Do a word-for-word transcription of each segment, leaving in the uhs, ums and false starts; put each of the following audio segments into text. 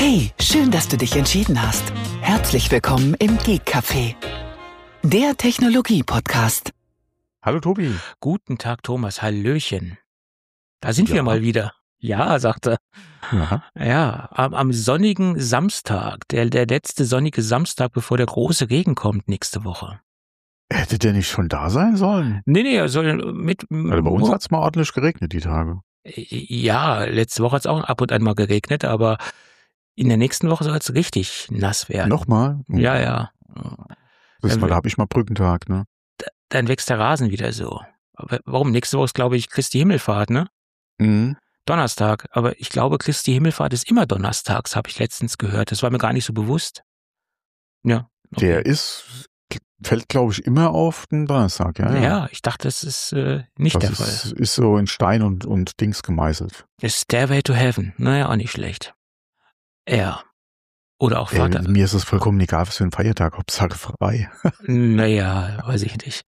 Hey, schön, dass du dich entschieden hast. Herzlich willkommen im Geek Café, der Technologie-Podcast. Hallo Tobi. Guten Tag, Thomas. Hallöchen. Da sind Ja. wir mal wieder. Ja, sagt er. Ja. Ja, am, am sonnigen Samstag, der, der letzte sonnige Samstag, bevor der große Regen kommt nächste Woche. Hätte der nicht schon da sein sollen? Nee, nee, er soll mit... Also bei uns hat es mal ordentlich geregnet die Tage. Ja, letzte Woche hat es auch ab und an mal geregnet, aber in der nächsten Woche soll es richtig nass werden. Nochmal? Ja, ja. Das mal, da habe ich mal Brückentag, ne? Dann wächst der Rasen wieder so. Aber warum? Nächste Woche ist, glaube ich, Christi Himmelfahrt, ne? Mhm. Donnerstag. Aber ich glaube, Christi Himmelfahrt ist immer donnerstags, habe ich letztens gehört. Das war mir gar nicht so bewusst. Ja. Okay. Der ist, fällt glaube ich immer auf den Donnerstag, ja. Ja, Ja, ich dachte, das ist äh, nicht das der ist, Fall. ist so in Stein und, und Dings gemeißelt. Das Stairway to Heaven. Naja, auch nicht schlecht. Ja. Oder auch Ey, Vater. mir ist es vollkommen egal, was für ein Feiertag, Hauptsache frei. Naja, weiß ich nicht.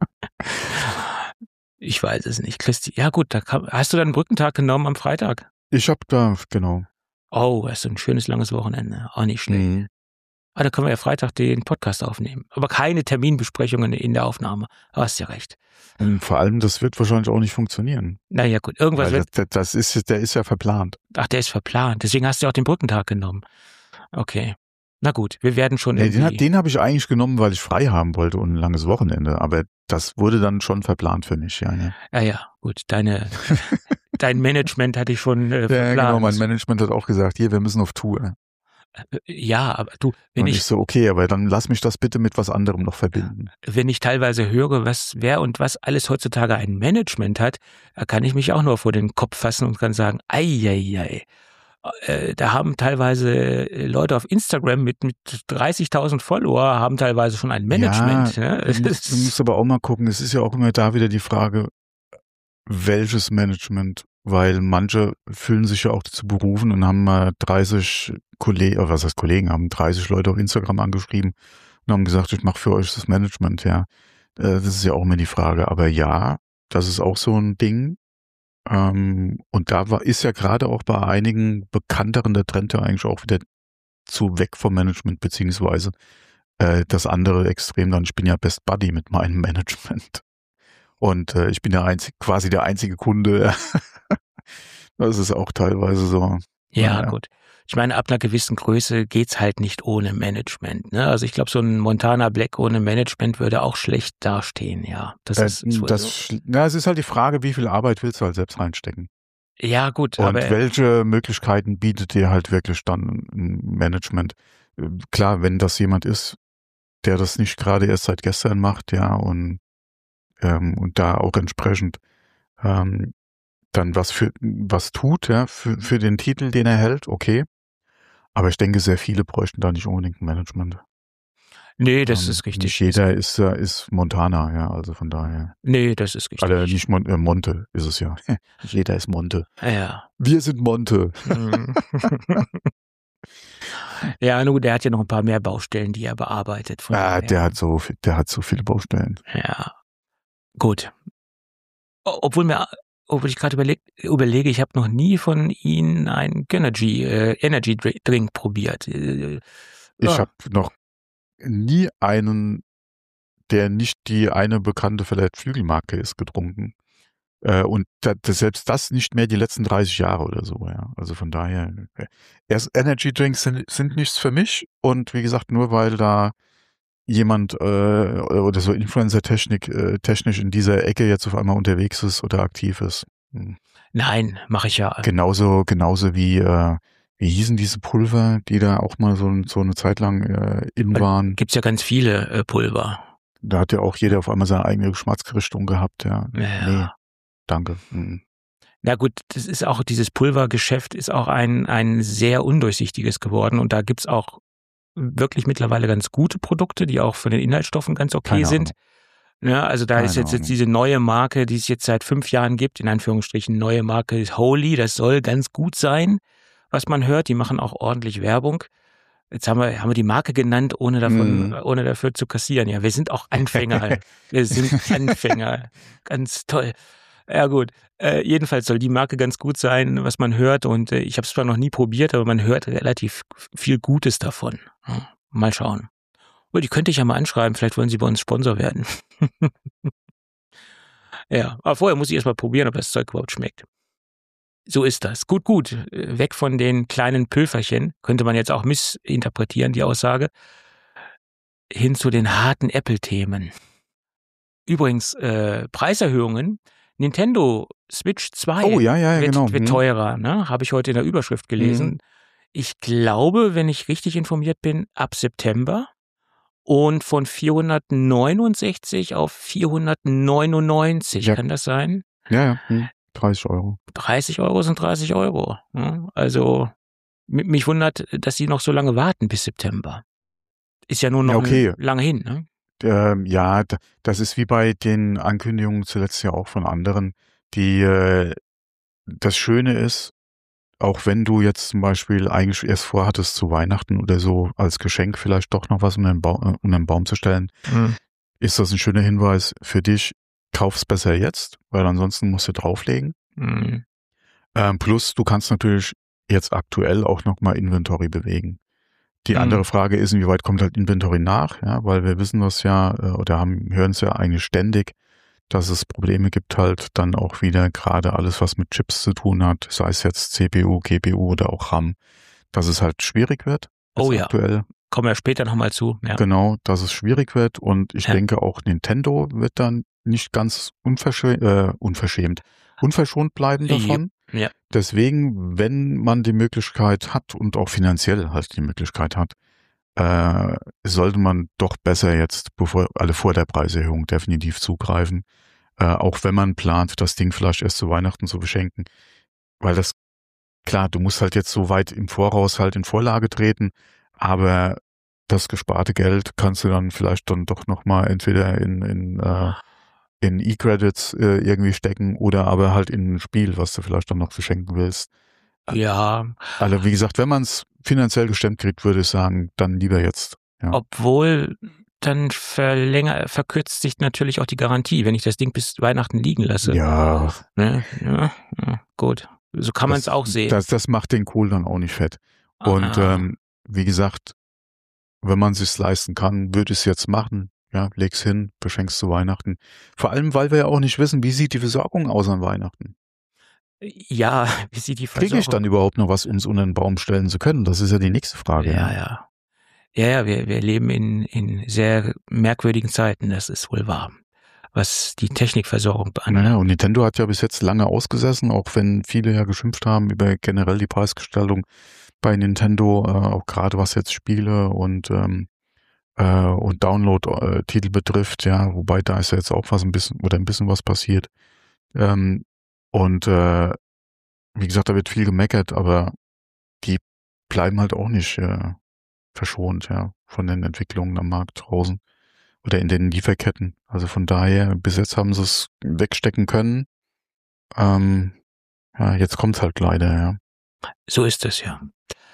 Ich weiß es nicht. Christi, ja gut, da kam, hast du dann einen Brückentag genommen am Freitag? Ich hab da, genau. Oh, das ist ein schönes langes Wochenende. Auch nicht schlecht. Mhm. Ah, da können wir ja Freitag den Podcast aufnehmen. Aber keine Terminbesprechungen in der Aufnahme. Du hast ja recht. Und vor allem, das wird wahrscheinlich auch nicht funktionieren. Naja, gut, irgendwas Weil wird. das, das ist, der ist ja verplant. Ach, der ist verplant. Deswegen hast du ja auch den Brückentag genommen. Okay. Na gut, wir werden schon Nee, den irgendwie... den habe ich eigentlich genommen, weil ich frei haben wollte und ein langes Wochenende. Aber das wurde dann schon verplant für mich, ja. Ja, Ja, ja, gut. Deine, dein Management hatte ich schon äh, ja verplant. genau. Mein Management hat auch gesagt, hier, wir müssen auf Tour. Äh, Ja, aber du, wenn Und ich, ich so, okay, aber dann lass mich das bitte mit was anderem noch verbinden. wenn ich teilweise höre, was wer und was alles heutzutage ein Management hat, da kann ich mich auch nur vor den Kopf fassen und kann sagen, ei, ei, ei. Äh, Da haben teilweise Leute auf Instagram mit, mit dreißigtausend Follower haben teilweise schon ein Management. Ja, ne? du, musst, du musst aber auch mal gucken, es ist ja auch immer da wieder die Frage, welches Management, weil manche fühlen sich ja auch dazu berufen und haben mal dreißig Kollegen, oder was heißt Kollegen, haben dreißig Leute auf Instagram angeschrieben und haben gesagt, ich mache für euch das Management, ja. Äh, Das ist ja auch immer die Frage, aber ja, das ist auch so ein Ding. Ähm, und da war, ist ja gerade auch bei einigen bekannteren der Trend ja eigentlich auch wieder zu weg vom Management, beziehungsweise äh, das andere Extrem dann, ich bin ja Best Buddy mit meinem Management. Und äh, ich bin der einzige, quasi der einzige Kunde. Das ist auch teilweise so. Ja, naja. gut. Ich meine, ab einer gewissen Größe geht's halt nicht ohne Management. Ne? Also ich glaube, so ein Montana Black ohne Management würde auch schlecht dastehen, ja. Das Äh, ist, ist wohl das, so. sch- na, es ist halt die Frage, wie viel Arbeit willst du halt selbst reinstecken? Ja, gut, Und aber welche Möglichkeiten bietet dir halt wirklich dann ein Management? Äh, Klar, wenn das jemand ist, der das nicht gerade erst seit gestern macht, ja, und, ähm, und da auch entsprechend ähm, dann was für was tut, ja, für, für den Titel, den er hält, okay. Aber ich denke, sehr viele bräuchten da nicht unbedingt ein Management. nee, das Ähm, ist richtig. Nicht jeder ist, äh, ist Montana, ja, also von daher. Nee, das ist richtig. Also nicht Mon äh, Monte ist es ja. Nicht jeder ist Monte. Ja. Wir sind Monte. Mhm. Ja, nur der hat ja noch ein paar mehr Baustellen, die er bearbeitet. Von Ah, daher. der hat so, viel- der hat so viele Baustellen. Ja, gut. O- Obwohl mir, obwohl ich gerade überleg, überlege, ich habe noch nie von Ihnen einen Energy, äh, Energy Dri- Drink probiert. Äh, Ich ja. habe noch nie einen, der nicht die eine bekannte vielleicht Flügelmarke ist, getrunken. Äh, und da, das, selbst das nicht mehr die letzten dreißig Jahre oder so, ja. Also von daher, äh, erst Energy Drinks sind, sind nichts für mich. Und wie gesagt, nur weil da jemand äh, oder so Influencer-Technik äh, technisch in dieser Ecke jetzt auf einmal unterwegs ist oder aktiv ist. Hm. Nein, mache ich ja. Genauso, genauso wie, äh, wie hießen diese Pulver, die da auch mal so, so eine Zeit lang äh, in waren. Gibt's ja ganz viele äh, Pulver. Da hat ja auch jeder auf einmal seine eigene Geschmacksrichtung gehabt, ja. Ja. Nee, danke. Mhm. Na gut, das ist auch, dieses Pulvergeschäft ist auch ein, ein sehr undurchsichtiges geworden und da gibt's auch wirklich mittlerweile ganz gute Produkte, die auch von den Inhaltsstoffen ganz okay Keine sind. Ja, also da Keine ist jetzt, jetzt Ahnung. diese neue Marke, die es jetzt seit fünf Jahren gibt, in Anführungsstrichen neue Marke ist Holy, das soll ganz gut sein, was man hört, die machen auch ordentlich Werbung. Jetzt haben wir, haben wir die Marke genannt, ohne davon, Mhm. ohne dafür zu kassieren. Ja, wir sind auch Anfänger. Wir sind Anfänger. Ganz toll. Ja gut, äh, jedenfalls soll die Marke ganz gut sein, was man hört und äh, ich habe es zwar noch nie probiert, aber man hört relativ viel Gutes davon. Ja, mal schauen. Oh, die könnte ich ja mal anschreiben, vielleicht wollen sie bei uns Sponsor werden. Ja, aber vorher muss ich erst mal probieren, ob das Zeug überhaupt schmeckt. So ist das. Gut, gut. Weg von den kleinen Pülferchen, könnte man jetzt auch missinterpretieren, die Aussage, hin zu den harten Apple-Themen. Übrigens, äh, Preiserhöhungen. Nintendo Switch zwei Oh, ja, ja, ja, wird, genau. wird Hm. teurer, ne? Habe ich heute in der Überschrift gelesen. Mhm. Ich glaube, wenn ich richtig informiert bin, ab September und von vierhundertneunundsechzig auf vierhundertneunundneunzig. Ja. Kann das sein? Ja, ja. Hm. dreißig Euro. dreißig Euro sind dreißig Euro. Ne? Also m- mich wundert, dass sie noch so lange warten bis September. Ist ja nur noch Ja, okay. ein- lange hin, ne? Ähm, ja, d- das ist wie bei den Ankündigungen zuletzt ja auch von anderen. Die, äh, das Schöne ist, auch wenn du jetzt zum Beispiel eigentlich erst vorhattest, zu Weihnachten oder so als Geschenk vielleicht doch noch was unter den, Bau, äh, unter den Baum zu stellen, Mhm. ist das ein schöner Hinweis für dich. Kauf's besser jetzt, weil ansonsten musst du drauflegen. Mhm. Ähm, plus, du kannst natürlich jetzt aktuell auch nochmal Inventory bewegen. Die Mhm. andere Frage ist, inwieweit kommt halt Inventory nach, ja, weil wir wissen das ja, äh, oder haben, hören es ja eigentlich ständig, dass es Probleme gibt halt dann auch wieder, gerade alles, was mit Chips zu tun hat, sei es jetzt C P U, G P U oder auch RAM, dass es halt schwierig wird. Oh jetzt ja. Aktuell. Kommen wir später nochmal zu. Ja. Genau, dass es schwierig wird und ich Ja. denke auch Nintendo wird dann nicht ganz unverschämt, äh, unverschämt, unverschont bleiben davon. Ja. Deswegen, wenn man die Möglichkeit hat und auch finanziell halt die Möglichkeit hat, äh, sollte man doch besser jetzt, bevor alle vor der Preiserhöhung definitiv zugreifen. Äh, auch wenn man plant, das Ding vielleicht erst zu Weihnachten zu beschenken. Weil das, klar, du musst halt jetzt so weit im Voraus halt in Vorlage treten, aber das gesparte Geld kannst du dann vielleicht dann doch nochmal entweder in, in, äh, in E-Credits äh, irgendwie stecken oder aber halt in ein Spiel, was du vielleicht dann noch verschenken willst. Ja. Also wie gesagt, wenn man es finanziell gestemmt kriegt, würde ich sagen, dann lieber jetzt. Ja. Obwohl, dann verlänger, verkürzt sich natürlich auch die Garantie, wenn ich das Ding bis Weihnachten liegen lasse. Ja, Ne? Ja, ja, gut. So kann man es das- auch sehen. Das, das macht den Kohl dann auch nicht fett. Und Ah. ähm, wie gesagt, wenn man sich's leisten kann, würde ich es jetzt machen. Ja, leg's hin, beschenkst zu Weihnachten. Vor allem, weil wir ja auch nicht wissen, wie sieht die Versorgung aus an Weihnachten. Ja, wie sieht die Versorgung? Kriege ich dann überhaupt noch was, um es unter den Baum stellen zu können? Das ist ja die nächste Frage. Ja, ja. Ja, ja, wir, wir leben in, in sehr merkwürdigen Zeiten, das ist wohl wahr, was die Technikversorgung beanlangt. Naja, und Nintendo hat ja bis jetzt lange ausgesessen, auch wenn viele ja geschimpft haben über generell die Preisgestaltung bei Nintendo, äh, auch gerade was jetzt Spiele und ähm, äh, und Download-Titel betrifft, ja, wobei da ist ja jetzt auch was ein bisschen oder ein bisschen was passiert. Ähm, und äh, wie gesagt, da wird viel gemeckert, aber die bleiben halt auch nicht äh, verschont, ja, von den Entwicklungen am Markt draußen oder in den Lieferketten. Also von daher, bis jetzt haben sie es wegstecken können. Ähm, ja, jetzt kommt's halt leider, ja. So ist es, ja.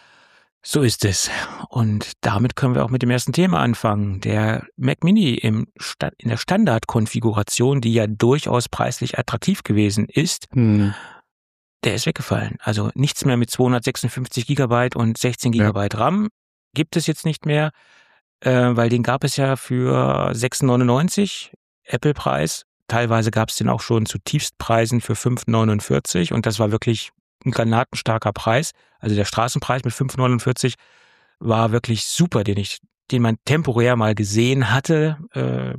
So ist es. Und damit können wir auch mit dem ersten Thema anfangen. Der Mac Mini im Sta- in der Standardkonfiguration, die ja durchaus preislich attraktiv gewesen ist, Hm. der ist weggefallen. Also nichts mehr mit zweihundertsechsundfünfzig Gigabyte und sechzehn Ja. Gigabyte RAM gibt es jetzt nicht mehr, äh, weil den gab es ja für sechs neunundneunzig Apple-Preis. Teilweise gab es den auch schon zu Tiefstpreisen für fünf neunundvierzig und das war wirklich ein granatenstarker Preis. Also der Straßenpreis mit fünf neunundvierzig war wirklich super, den ich, den man temporär mal gesehen hatte, äh,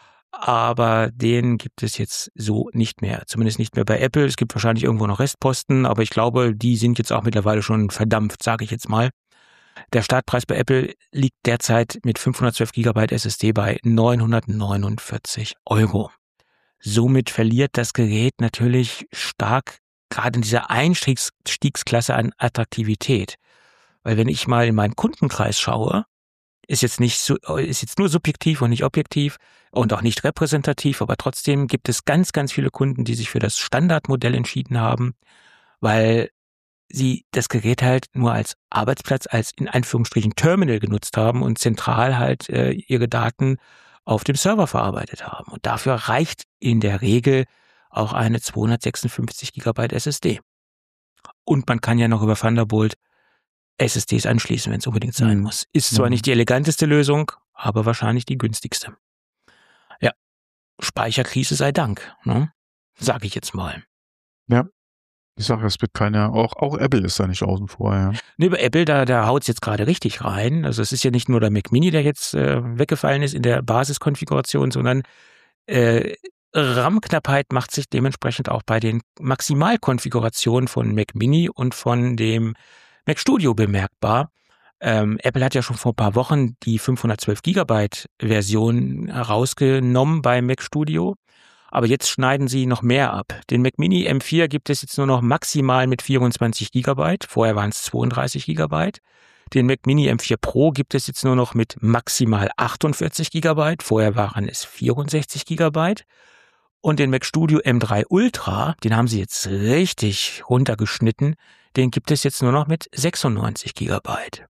aber den gibt es jetzt so nicht mehr. Zumindest nicht mehr bei Apple. Es gibt wahrscheinlich irgendwo noch Restposten, aber ich glaube, die sind jetzt auch mittlerweile schon verdampft, sage ich jetzt mal. Der Startpreis bei Apple liegt derzeit mit fünfhundertzwölf Gigabyte S S D bei neunhundertneunundvierzig Euro. Somit verliert das Gerät natürlich stark, gerade in dieser Einstiegsklasse an Attraktivität. Weil wenn ich mal in meinen Kundenkreis schaue, ist jetzt nicht so, ist jetzt nur subjektiv und nicht objektiv und auch nicht repräsentativ, aber trotzdem gibt es ganz, ganz viele Kunden, die sich für das Standardmodell entschieden haben, weil sie das Gerät halt nur als Arbeitsplatz, als in Anführungsstrichen Terminal genutzt haben und zentral halt äh, ihre Daten auf dem Server verarbeitet haben. Und dafür reicht in der Regel auch eine zweihundertsechsundfünfzig Gigabyte S S D. Und man kann ja noch über Thunderbolt S S Ds anschließen, wenn es unbedingt sein Mhm. muss. Ist zwar Mhm. nicht die eleganteste Lösung, aber wahrscheinlich die günstigste. Ja, Speicherkrise sei Dank, ne? Sag ich jetzt mal. Ja, ich sage, es wird keiner, auch, auch Apple ist da nicht außen vor, ja. Ne, bei Apple, da, da haut's jetzt gerade richtig rein. Also es ist ja nicht nur der Mac Mini, der jetzt äh, weggefallen ist in der Basiskonfiguration, sondern äh, RAM-Knappheit macht sich dementsprechend auch bei den Maximalkonfigurationen von Mac Mini und von dem Mac Studio bemerkbar. Ähm, Apple hat ja schon vor ein paar Wochen die fünfhundertzwölf Gigabyte Version herausgenommen bei Mac Studio. Aber jetzt schneiden sie noch mehr ab. Den Mac Mini M vier gibt es jetzt nur noch maximal mit vierundzwanzig Gigabyte. Vorher waren es zweiunddreißig Gigabyte. Den Mac Mini M vier Pro gibt es jetzt nur noch mit maximal achtundvierzig Gigabyte. Vorher waren es vierundsechzig Gigabyte. Und den Mac Studio M drei Ultra, den haben sie jetzt richtig runtergeschnitten. Den gibt es jetzt nur noch mit sechsundneunzig Gigabyte.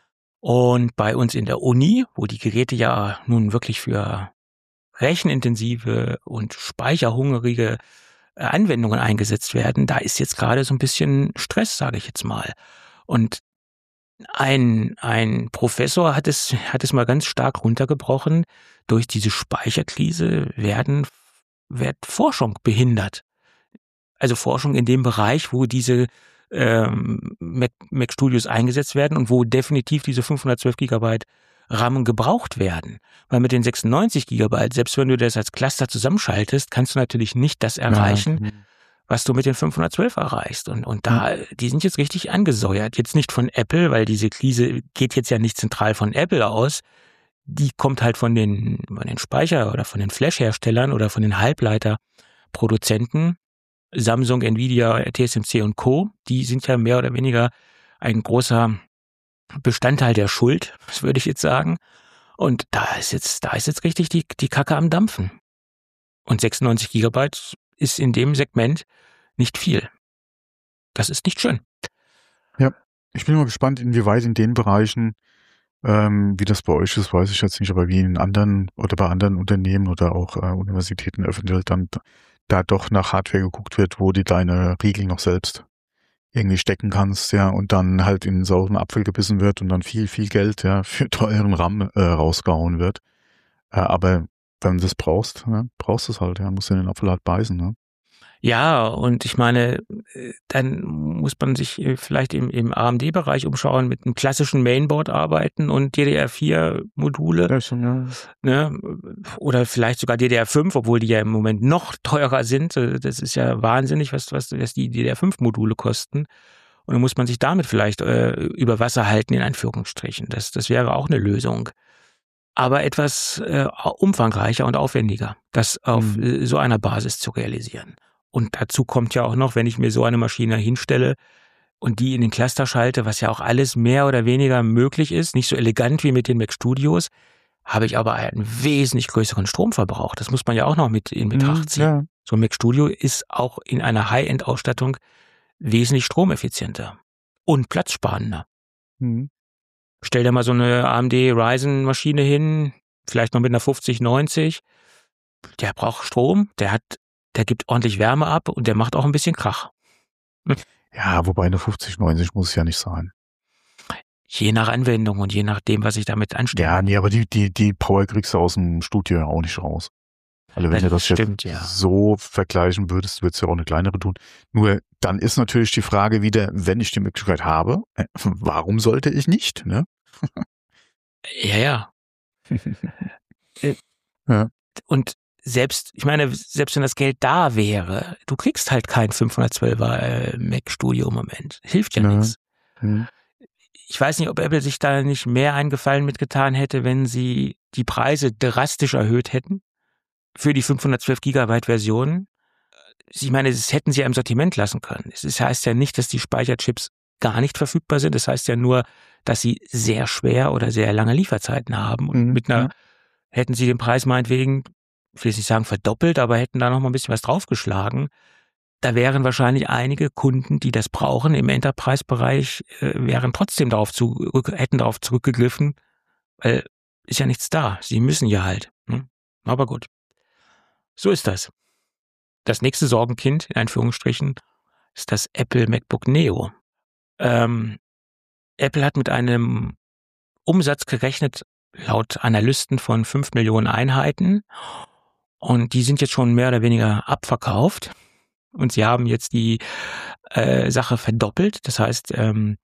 Und bei uns in der Uni, wo die Geräte ja nun wirklich für rechenintensive und speicherhungrige äh, Anwendungen eingesetzt werden, da ist jetzt gerade so ein bisschen Stress, sage ich jetzt mal. Und ein, ein Professor hat es, hat es mal ganz stark runtergebrochen. Durch diese Speicherkrise werden, wird Forschung behindert. Also Forschung in dem Bereich, wo diese ähm, Mac, Mac Studios eingesetzt werden und wo definitiv diese fünfhundertzwölf Gigabyte RAM gebraucht werden. Weil mit den sechsundneunzig Gigabyte, selbst wenn du das als Cluster zusammenschaltest, kannst du natürlich nicht das erreichen, Ja. was du mit den fünfhundertzwölf erreichst. Und, und da, die sind jetzt richtig angesäuert. Jetzt nicht von Apple, weil diese Krise geht jetzt ja nicht zentral von Apple aus. Die kommt halt von den, von den Speicher- oder von den Flash-Herstellern oder von den Halbleiterproduzenten. Samsung, Nvidia, T S M C und Co. Die sind ja mehr oder weniger ein großer Bestandteil der Schuld, das würde ich jetzt sagen. Und da ist jetzt, da ist jetzt richtig die, die Kacke am Dampfen. Und sechsundneunzig Gigabyte ist in dem Segment nicht viel. Das ist nicht schön. Ja, ich bin mal gespannt, inwieweit in den Bereichen, ähm, wie das bei euch ist, weiß ich jetzt nicht, aber wie in anderen oder bei anderen Unternehmen oder auch äh, Universitäten eventuell dann da doch nach Hardware geguckt wird, wo die deine Riegel noch selbst irgendwie stecken kannst, ja, und dann halt in den sauren Apfel gebissen wird und dann viel, viel Geld, ja, für teuren RAM äh, rausgehauen wird. Äh, aber wenn du das brauchst, ja, brauchst du es halt, ja, musst du in den Apfel halt beißen, ne? Ja, und ich meine, dann muss man sich vielleicht im, im A M D-Bereich umschauen, mit einem klassischen Mainboard arbeiten und D D R vier Module, Ja, schon, ja. ne? Oder vielleicht sogar D D R fünf, obwohl die ja im Moment noch teurer sind. Das ist ja wahnsinnig, was, was, was die D D R fünf Module kosten. Und dann muss man sich damit vielleicht äh, über Wasser halten, in Anführungsstrichen. Das, das wäre auch eine Lösung. Aber etwas äh, umfangreicher und aufwendiger, das auf Mhm. äh, so einer Basis zu realisieren. Und dazu kommt ja auch noch, wenn ich mir so eine Maschine hinstelle und die in den Cluster schalte, was ja auch alles mehr oder weniger möglich ist, nicht so elegant wie mit den Mac Studios, habe ich aber einen wesentlich größeren Stromverbrauch. Das muss man ja auch noch mit in Betracht ziehen. Ja. So ein Mac Studio ist auch in einer High-End-Ausstattung wesentlich stromeffizienter und platzsparender. Mhm. Stell dir mal so eine A M D Ryzen-Maschine hin, vielleicht noch mit einer fünfzig neunzig. Der braucht Strom, der hat Der gibt ordentlich Wärme ab und der macht auch ein bisschen Krach. Ja, wobei eine fünfzig neunzig muss es ja nicht sein. Je nach Anwendung und je nachdem, was ich damit anstelle. Ja, nee, aber die, die, die Power kriegst du aus dem Studio ja auch nicht raus. Also wenn Das du das stimmt, jetzt ja. so vergleichen würdest, würdest du ja auch eine kleinere tun. Nur dann ist natürlich die Frage wieder, wenn ich die Möglichkeit habe, äh, warum sollte ich nicht, ne? Ja, ja. Ja. Und selbst, ich meine, selbst wenn das Geld da wäre, du kriegst halt kein fünfhundertzwölfer äh, Mac Studio im Moment. Hilft ja Ja. nichts. Hm. Ich weiß nicht, ob Apple sich da nicht mehr einen Gefallen mitgetan hätte, wenn sie die Preise drastisch erhöht hätten für die fünfhundertzwölf Gigabyte Version. Ich meine, das hätten sie ja im Sortiment lassen können. Es heißt ja nicht, dass die Speicherchips gar nicht verfügbar sind. Das heißt ja nur, dass sie sehr schwer oder sehr lange Lieferzeiten haben. Und Mhm, mit einer, ja. hätten sie den Preis meinetwegen, ich will jetzt nicht sagen verdoppelt, aber hätten da noch mal ein bisschen was draufgeschlagen. Da wären wahrscheinlich einige Kunden, die das brauchen im Enterprise-Bereich, äh, wären trotzdem darauf zurück, hätten darauf zurückgegriffen, weil ist ja nichts da. Sie müssen ja halt. Ne? Aber gut. So ist das. das nächste Sorgenkind, in Anführungsstrichen, ist das Apple MacBook Neo. Ähm, Apple hat mit einem Umsatz gerechnet, laut Analysten von fünf Millionen Einheiten. Und die sind jetzt schon mehr oder weniger abverkauft. Und sie haben jetzt die äh, Sache verdoppelt. Das heißt, ähm,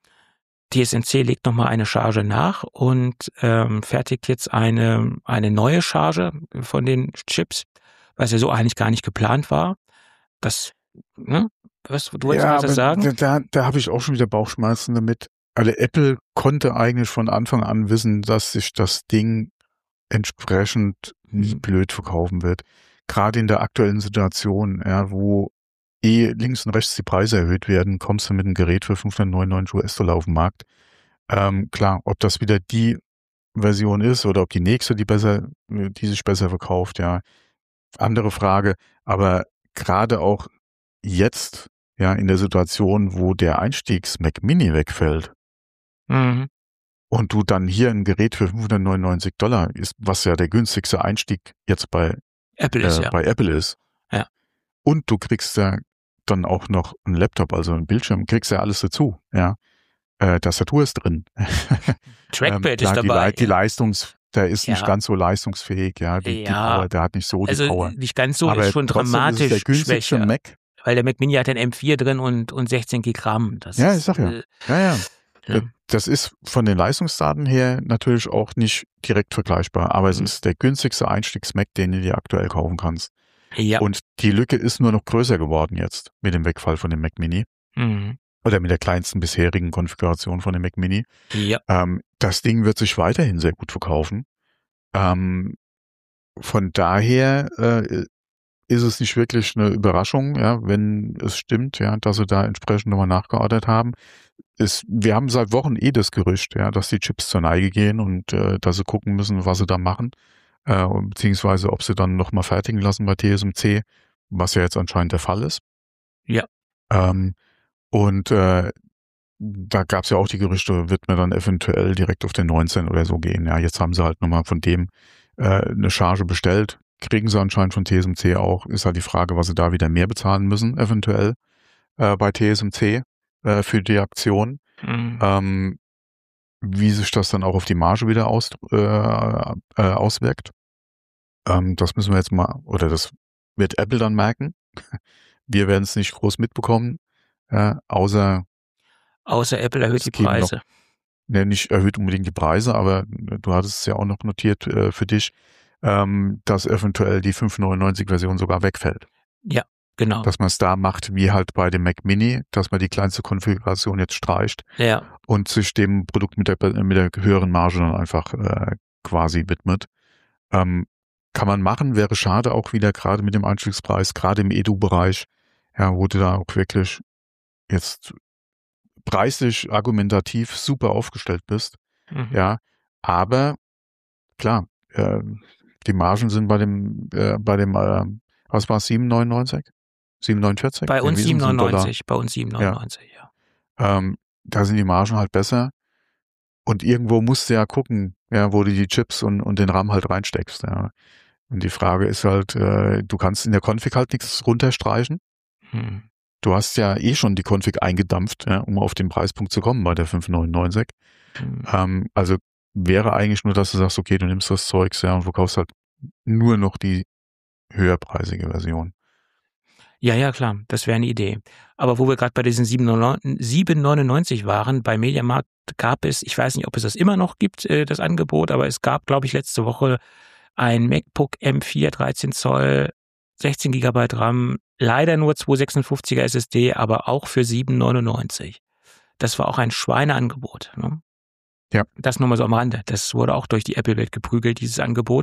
T S M C legt nochmal eine Charge nach und ähm, fertigt jetzt eine, eine neue Charge von den Chips, was ja so eigentlich gar nicht geplant war. Das, ne? Was, du wolltest ja, was aber sagen? Da, da, da habe ich auch schon wieder Bauchschmerzen damit. Also Apple konnte eigentlich von Anfang an wissen, dass sich das Ding entsprechend nicht Hm. blöd verkaufen wird. Gerade in der aktuellen Situation, ja, wo eh links und rechts die Preise erhöht werden, kommst du mit einem Gerät für fünfhundertneunundneunzig US-Dollar auf den Markt. Ähm, klar, ob das wieder die Version ist oder ob die nächste, die besser, die sich besser verkauft, ja, andere Frage. Aber gerade auch jetzt, ja, in der Situation, wo der Einstiegs-Mac Mini wegfällt Mhm. und du dann hier ein Gerät für fünfhundertneunundneunzig Dollar ist, was ja der günstigste Einstieg jetzt bei, Apple ist äh, ja. bei Apple ist. Ja. Und du kriegst ja dann auch noch einen Laptop, also einen Bildschirm, kriegst ja alles dazu, ja. Äh, Tastatur ist drin. Trackpad ähm, klar, ist die, dabei. Le die Leistungs, der ist Ja. nicht ganz so leistungsfähig, ja. Die, die Ja. Power, der hat nicht so die Also Power. nicht ganz so, Aber ist schon trotzdem dramatisch ist es der günstigste schwächer. Mac. Weil der Mac Mini hat ein M vier drin und, und sechzehn Gigabyte RAM. Das Ja, ist, ich sag ja. äh, Ja, ja. ja. Das ist von den Leistungsdaten her natürlich auch nicht direkt vergleichbar, aber es Mhm. ist der günstigste Einstiegs-Mac, den du dir aktuell kaufen kannst. Ja. Und die Lücke ist nur noch größer geworden jetzt mit dem Wegfall von dem Mac Mini Mhm. oder mit der kleinsten bisherigen Konfiguration von dem Mac Mini. Ja. Ähm, das Ding wird sich weiterhin sehr gut verkaufen. Ähm, von daher äh, ist es nicht wirklich eine Überraschung, ja, wenn es stimmt, ja, dass sie da entsprechend nochmal nachgeordert haben. Ist, wir haben seit Wochen eh das Gerücht, ja, dass die Chips zur Neige gehen und äh, dass sie gucken müssen, was sie da machen, äh, beziehungsweise ob sie dann nochmal fertigen lassen bei T S M C, was ja jetzt anscheinend der Fall ist. Ja. Ähm, und äh, da gab es ja auch die Gerüchte, wird man dann eventuell direkt auf den neunzehn oder so gehen. Ja, jetzt haben sie halt nochmal von dem äh, eine Charge bestellt. Kriegen sie anscheinend von T S M C auch. Ist halt die Frage, was sie da wieder mehr bezahlen müssen, eventuell äh, bei T S M C äh, für die Aktion. Mhm. Ähm, wie sich das dann auch auf die Marge wieder aus, äh, äh, auswirkt. Ähm, das müssen wir jetzt mal, oder das wird Apple dann merken. Wir werden es nicht groß mitbekommen, äh, außer Außer Apple erhöht es die geben Preise. noch, ne, nicht erhöht unbedingt die Preise, aber du hattest es ja auch noch notiert äh, für dich, ähm, dass eventuell die fünfhundertneunundneunzig-Version sogar wegfällt. Ja, genau. Dass man es da macht, wie halt bei dem Mac Mini, dass man die kleinste Konfiguration jetzt streicht Ja. und sich dem Produkt mit der, mit der höheren Marge dann einfach äh, quasi widmet. Ähm, kann man machen, wäre schade auch wieder, gerade mit dem Einstiegspreis, gerade im Edu-Bereich, ja, wo du da auch wirklich jetzt preislich, argumentativ super aufgestellt bist. Mhm. Ja, aber klar, äh, die Margen sind bei dem, äh, bei dem, äh, was war es, sieben neunundneunzig? sieben neunundvierzig? Bei uns Irgendwie sieben so ein Dollar. neunundneunzig. Bei uns sieben neunundneunzig, ja. Ähm, da sind die Margen halt besser. Und irgendwo musst du ja gucken, ja, wo du die Chips und, und den RAM halt reinsteckst. Ja. Und die Frage ist halt, äh, du kannst in der Config halt nichts runterstreichen. Hm. Du hast ja eh schon die Config eingedampft, ja, um auf den Preispunkt zu kommen bei der fünf neunundneunzig. Hm. Ähm, also wäre eigentlich nur, dass du sagst, okay, du nimmst das Zeugs, ja, und verkaufst halt nur noch die höherpreisige Version. Ja, ja, klar, das wäre eine Idee. Aber wo wir gerade bei diesen sieben neunundneunzig waren, bei Mediamarkt gab es, ich weiß nicht, ob es das immer noch gibt, äh, das Angebot, aber es gab, glaube ich, letzte Woche ein MacBook M vier, dreizehn Zoll, sechzehn Gigabyte RAM, leider nur zweihundertsechsundfünfziger S S D, aber auch für sieben neunundneunzig. Das war auch ein Schweineangebot. Ne? Ja. Das nur mal so am Rande. Das wurde auch durch die Apple-Welt geprügelt, dieses Angebot.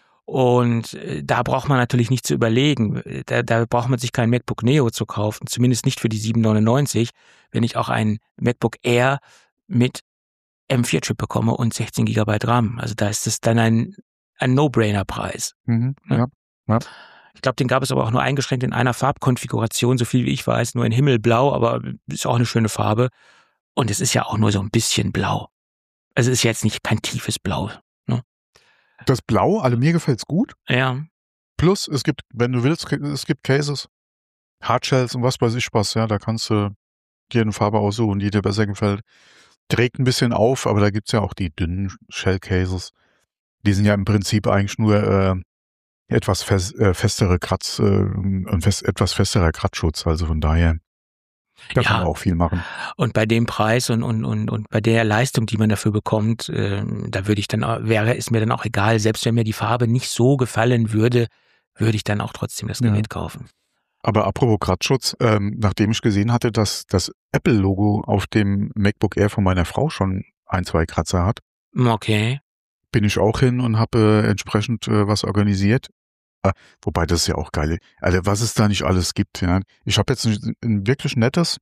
Und äh, da braucht man natürlich nicht zu überlegen. Da, da braucht man sich kein MacBook Neo zu kaufen, zumindest nicht für die sieben neunundneunzig, wenn ich auch ein MacBook Air mit M vier Chip bekomme und sechzehn Gigabyte RAM. Also da ist es dann ein, ein No-Brainer-Preis. Mhm, Ne? ja, ja. Ich glaube, den gab es aber auch nur eingeschränkt in einer Farbkonfiguration, so viel wie ich weiß, nur in Himmelblau, aber ist auch eine schöne Farbe. Und es ist ja auch nur so ein bisschen blau. Also es ist jetzt nicht kein tiefes Blau. Ne? Das Blau, also mir gefällt's gut. Ja. Plus, es gibt, wenn du willst, es gibt Cases, Hardshells und was weiß ich was, ja, da kannst du dir eine Farbe aussuchen, die dir besser gefällt. Trägt ein bisschen auf, aber da gibt's ja auch die dünnen Shell-Cases. Die sind ja im Prinzip eigentlich nur äh, etwas fest, äh, festere Kratz, äh, ein fest, etwas festerer Kratzschutz, also von daher da Ja. kann man auch viel machen. Und bei dem Preis und, und, und, und bei der Leistung, die man dafür bekommt, äh, da würde ich dann, auch- wäre es mir dann auch egal, selbst wenn mir die Farbe nicht so gefallen würde, würde ich dann auch trotzdem das Ja. Gerät kaufen. Aber apropos Kratzschutz, ähm, nachdem ich gesehen hatte, dass das Apple-Logo auf dem MacBook Air von meiner Frau schon ein, zwei Kratzer hat, Okay. bin ich auch hin und habe äh, entsprechend äh, was organisiert. Äh, wobei das ist ja auch geil. Also was es da nicht alles gibt. Ja. Ich habe jetzt ein, ein wirklich nettes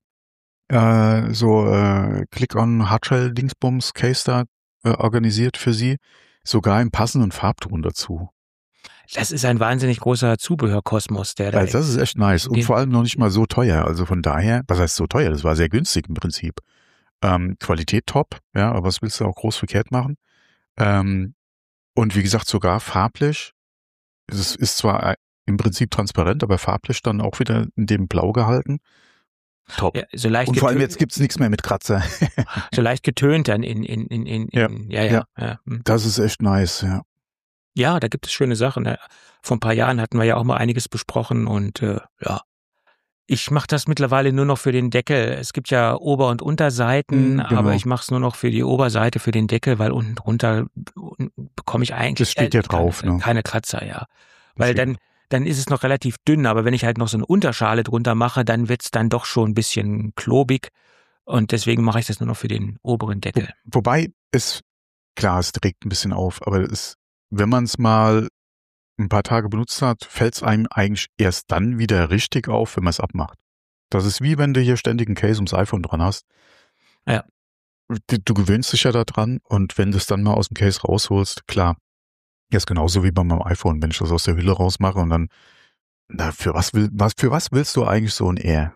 äh, so äh, Click-on-Hardshell-Dingsbums-Case da äh, organisiert für sie. Sogar im passenden Farbton dazu. Das ist ein wahnsinnig großer Zubehörkosmos, der da Also das ist echt nice. Und den- vor allem noch nicht mal so teuer. Also von daher, was heißt so teuer? Das war sehr günstig im Prinzip. Ähm, Qualität top, ja, aber was willst du auch groß verkehrt machen? Ähm, und wie gesagt, sogar farblich. Es ist zwar im Prinzip transparent, aber farblich dann auch wieder in dem Blau gehalten. Top. ja, so leicht Und vor allem getö- jetzt gibt's nichts mehr mit Kratzer. so leicht getönt dann in, in, in, in, Ja. in ja, ja, Ja. ja. Hm. Das ist echt nice, ja. Ja, da gibt es schöne Sachen. ne? Vor ein paar Jahren hatten wir ja auch mal einiges besprochen und äh, ja. Ich mache das mittlerweile nur noch für den Deckel. Es gibt ja Ober- und Unterseiten, Mm, genau. aber ich mache es nur noch für die Oberseite, für den Deckel, weil unten drunter bekomme ich eigentlich Das steht ja äh, drauf, keine, ne? keine Kratzer, ja. Weil steht dann, dann ist es noch relativ dünn, aber wenn ich halt noch so eine Unterschale drunter mache, dann wird's dann doch schon ein bisschen klobig und deswegen mache ich das nur noch für den oberen Deckel. Wobei es, klar, es trägt ein bisschen auf, aber es, wenn man es mal ein paar Tage benutzt hat, fällt es einem eigentlich erst dann wieder richtig auf, wenn man es abmacht. Das ist wie wenn du hier ständig einen Case ums iPhone dran hast. Ja. Du, du gewöhnst dich ja da dran und wenn du es dann mal aus dem Case rausholst, klar, ist genauso wie bei meinem iPhone, wenn ich das aus der Hülle rausmache und dann, na, für was will, was, für was willst du eigentlich so ein Air?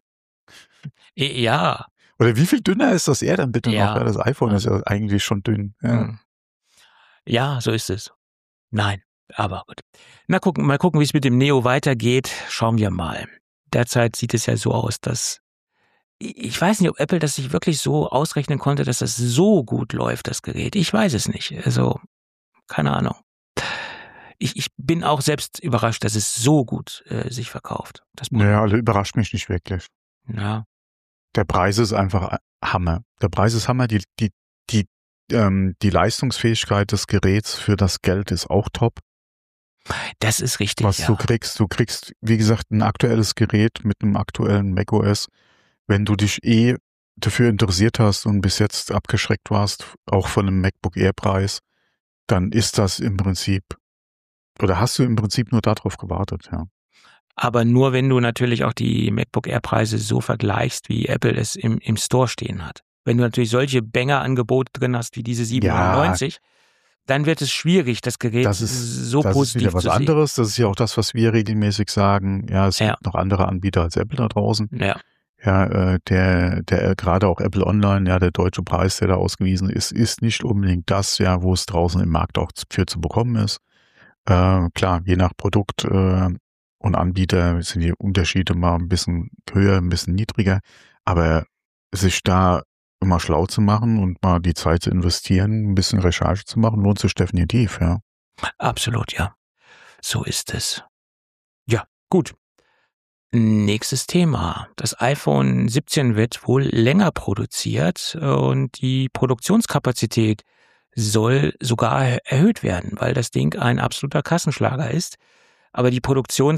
Ja. Oder wie viel dünner ist das Air dann bitte Ja. noch? Ja, das iPhone Ja. ist ja eigentlich schon dünn. Ja. Hm. Ja, so ist es. Nein, aber gut. Na gucken, mal gucken, wie es mit dem Neo weitergeht. Schauen wir mal. Derzeit sieht es ja so aus, dass ich weiß nicht, ob Apple das sich wirklich so ausrechnen konnte, dass das so gut läuft, das Gerät. Ich weiß es nicht. Also, keine Ahnung. Ich, ich bin auch selbst überrascht, dass es so gut äh, sich verkauft. Das Naja, also überrascht mich nicht wirklich. Ja. Der Preis ist einfach Hammer. Der Preis ist Hammer. Die, die, die, ähm, die Leistungsfähigkeit des Geräts für das Geld ist auch top. Das ist richtig, Was ja. du kriegst, du kriegst, wie gesagt, ein aktuelles Gerät mit einem aktuellen macOS. Wenn du dich eh dafür interessiert hast und bis jetzt abgeschreckt warst, auch von einem MacBook Air Preis, dann ist das im Prinzip, oder hast du im Prinzip nur darauf gewartet, ja. Aber nur, wenn du natürlich auch die MacBook Air Preise so vergleichst, wie Apple es im, im Store stehen hat. Wenn du natürlich solche Banger-Angebote drin hast, wie diese siebenundneunzig, dann wird es schwierig, das Gerät Das ist, so das ist positiv wieder was zu sehen. anderes. Das ist ja auch das, was wir regelmäßig sagen. Ja, es Ja. gibt noch andere Anbieter als Apple da draußen. Ja. Ja, äh, der, der, gerade auch Apple Online, ja, der deutsche Preis, der da ausgewiesen ist, ist nicht unbedingt das, ja, wo es draußen im Markt auch für zu bekommen ist. Äh, klar, je nach Produkt äh, und Anbieter sind die Unterschiede mal ein bisschen höher, ein bisschen niedriger. Aber sich da immer schlau zu machen und mal die Zeit zu investieren, ein bisschen Recherche zu machen, lohnt sich definitiv, ja. Absolut, ja. So ist es. Ja, gut. Nächstes Thema. Das iPhone siebzehn wird wohl länger produziert und die Produktionskapazität soll sogar erhöht werden, weil das Ding ein absoluter Kassenschlager ist. Aber die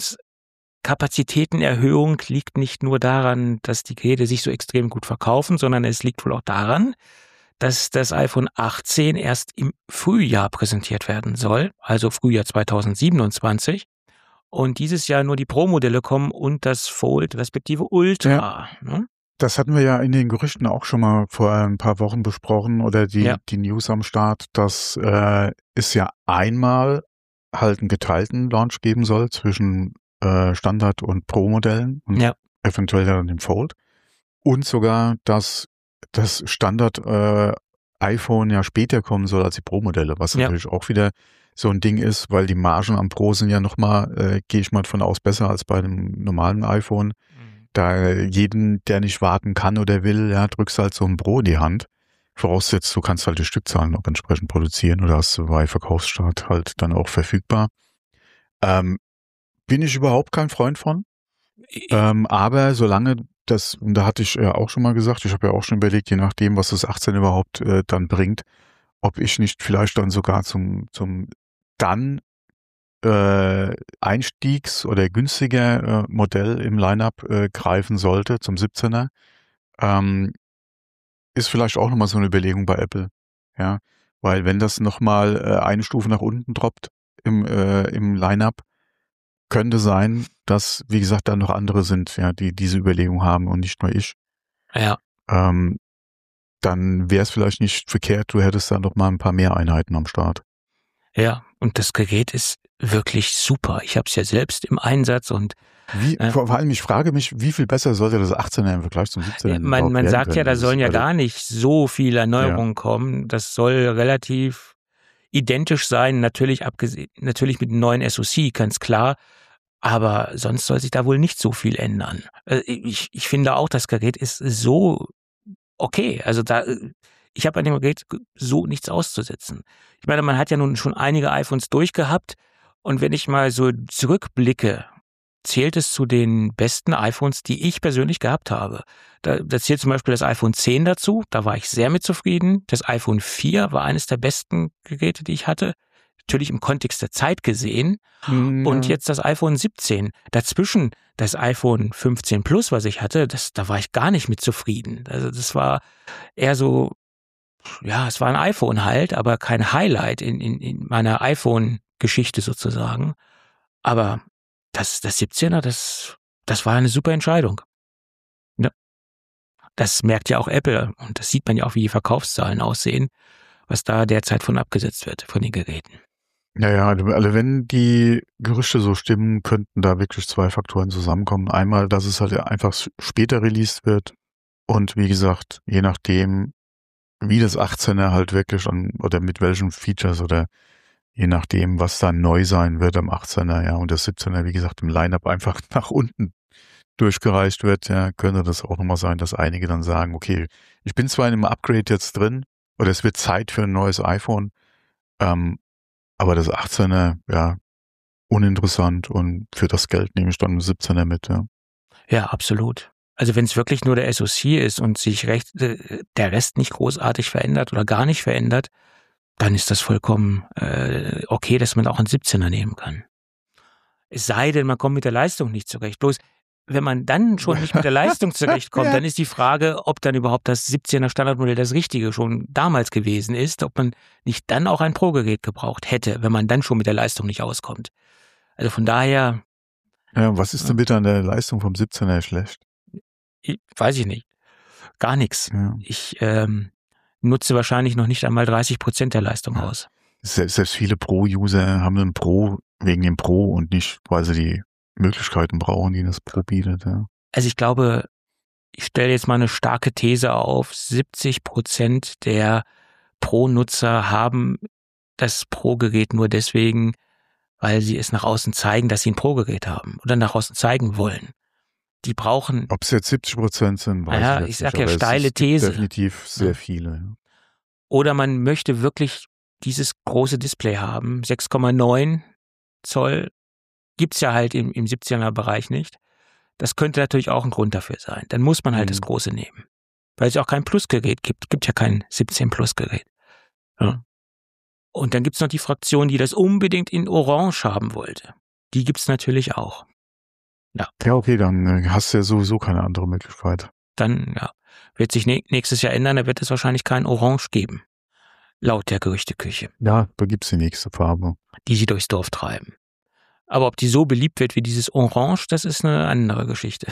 Produktionskapazitätenerhöhung liegt nicht nur daran, dass die Geräte sich so extrem gut verkaufen, sondern es liegt wohl auch daran, dass das iPhone achtzehn erst im Frühjahr präsentiert werden soll, also Frühjahr zweitausendsiebenundzwanzig. Und dieses Jahr nur die Pro-Modelle kommen und das Fold respektive Ultra. Ne? Das hatten wir ja in den Gerüchten auch schon mal vor ein paar Wochen besprochen oder die, Ja. die News am Start, dass äh, es ja einmal halt einen geteilten Launch geben soll zwischen äh, Standard- und Pro-Modellen und Ja. eventuell dann dem Fold. Und sogar, dass das Standard äh, iPhone ja später kommen soll als die Pro-Modelle, was Ja. natürlich auch wieder so ein Ding ist, weil die Margen am Pro sind ja nochmal, äh, gehe ich mal von aus, besser als bei dem normalen iPhone. da jeden, der nicht warten kann oder will, ja, drückst halt so ein Pro in die Hand. Voraussetzt, du kannst halt die Stückzahlen auch entsprechend produzieren oder hast du bei Verkaufsstart halt dann auch verfügbar. Ähm, bin ich überhaupt kein Freund von. Ähm, aber solange das, und da hatte ich ja auch schon mal gesagt, ich habe ja auch schon überlegt, je nachdem, was das achtzehn überhaupt äh, dann bringt, ob ich nicht vielleicht dann sogar zum, zum dann äh, Einstiegs- oder günstiger äh, Modell im Lineup äh, greifen sollte, zum siebzehner. Ähm, ist vielleicht auch nochmal so eine Überlegung bei Apple. Ja, weil wenn das nochmal äh, eine Stufe nach unten droppt im, äh, im Lineup, könnte sein, dass, wie gesagt, da noch andere sind, ja, die diese Überlegung haben und nicht nur ich. Ja. Ähm, dann wäre es vielleicht nicht verkehrt, du hättest da noch mal ein paar mehr Einheiten am Start. Ja, und das Gerät ist wirklich super. Ich habe es ja selbst im Einsatz und Wie, äh, vor, vor allem, ich frage mich, wie viel besser sollte das achtzehner im Vergleich zum siebzehner man, überhaupt man werden sagt können? ja, da Das sollen ist, ja also, gar nicht so viele Erneuerungen kommen. Das soll relativ identisch sein, natürlich abgesehen, natürlich mit einem neuen S O C, ganz klar. Aber sonst soll sich da wohl nicht so viel ändern. Äh, Ich, ich finde auch, das Gerät ist so okay. Also da, ich habe an dem Gerät so nichts auszusetzen. Ich meine, man hat ja nun schon einige iPhones durchgehabt und wenn ich mal so zurückblicke, zählt es zu den besten iPhones, die ich persönlich gehabt habe. Da, da zählt zum Beispiel das iPhone zehn dazu, da war ich sehr mit zufrieden. Das iPhone vier war eines der besten Geräte, die ich hatte. Natürlich im Kontext der Zeit gesehen. Und ja. jetzt das iPhone siebzehn. Dazwischen das iPhone fünfzehn Plus, was ich hatte, das, da war ich gar nicht mit zufrieden. Also das war eher so, ja, es war ein iPhone halt, aber kein Highlight in, in, in meiner iPhone-Geschichte sozusagen. Aber das, das siebzehner, das, das war eine super Entscheidung. Ja. Das merkt ja auch Apple und das sieht man ja auch, wie die Verkaufszahlen aussehen, was da derzeit von abgesetzt wird, von den Geräten. Ja, ja, also wenn die Gerüchte so stimmen, könnten da wirklich zwei Faktoren zusammenkommen. Einmal, dass es halt einfach später released wird und wie gesagt, je nachdem, wie das achtzehner halt wirklich an, oder mit welchen Features oder je nachdem, was da neu sein wird am achtzehner, ja, und das siebzehner, wie gesagt, im Lineup einfach nach unten durchgereicht wird, ja, könnte das auch nochmal sein, dass einige dann sagen, okay, ich bin zwar in einem Upgrade jetzt drin, oder es wird Zeit für ein neues iPhone, ähm, aber das achtzehner, ja, uninteressant und für das Geld nehme ich dann ein siebzehner mit, ja. Ja, absolut. Also wenn es wirklich nur der S O C ist und sich recht, äh, der Rest nicht großartig verändert oder gar nicht verändert, dann ist das vollkommen äh, okay, dass man auch einen siebzehner nehmen kann. Es sei denn, man kommt mit der Leistung nicht zurecht. Bloß, wenn man dann schon nicht mit der Leistung zurechtkommt, Ja. dann ist die Frage, ob dann überhaupt das siebzehner Standardmodell das Richtige schon damals gewesen ist, ob man nicht dann auch ein Pro-Gerät gebraucht hätte, wenn man dann schon mit der Leistung nicht auskommt. Also von daher, Ja, was ist denn bitte an der Leistung vom siebzehner schlecht? ich, weiß ich nicht, gar nichts. Ja. Ich ähm, nutze wahrscheinlich noch nicht einmal dreißig Prozent der Leistung Ja. aus. Selbst, selbst viele Pro-User haben einen Pro wegen dem Pro und nicht, weil sie die Möglichkeiten brauchen, die das Pro bietet, ja. Also ich glaube, ich stelle jetzt mal eine starke These auf, siebzig Prozent der Pro-Nutzer haben das Pro-Gerät nur deswegen, weil sie es nach außen zeigen, dass sie ein Pro-Gerät haben oder nach außen zeigen wollen. Die brauchen, Ob es jetzt siebzig Prozent sind, weiß Ja, ich jetzt ich sag nicht, ja aber es steile ist- es gibt These. definitiv sehr Ja. viele. Ja. oder man möchte wirklich dieses große Display haben, sechs Komma neun Zoll, gibt's ja halt im, im siebzehner Bereich nicht. Das könnte natürlich auch ein Grund dafür sein. Dann muss man halt Mhm. das große nehmen. Weil es ja auch kein Plus-Gerät gibt. Gibt ja kein siebzehn Plus-Gerät. Ja. Und dann gibt's noch die Fraktion, die das unbedingt in Orange haben wollte. Die gibt's natürlich auch. Ja, okay, dann äh, hast du ja sowieso keine andere Möglichkeit. Dann ja, wird sich nä- nächstes Jahr ändern, da wird es wahrscheinlich kein Orange geben. Laut der Gerüchteküche, Ja, da gibt's die nächste Farbe. die sie durchs Dorf treiben. Aber ob die so beliebt wird wie dieses Orange, das ist eine andere Geschichte.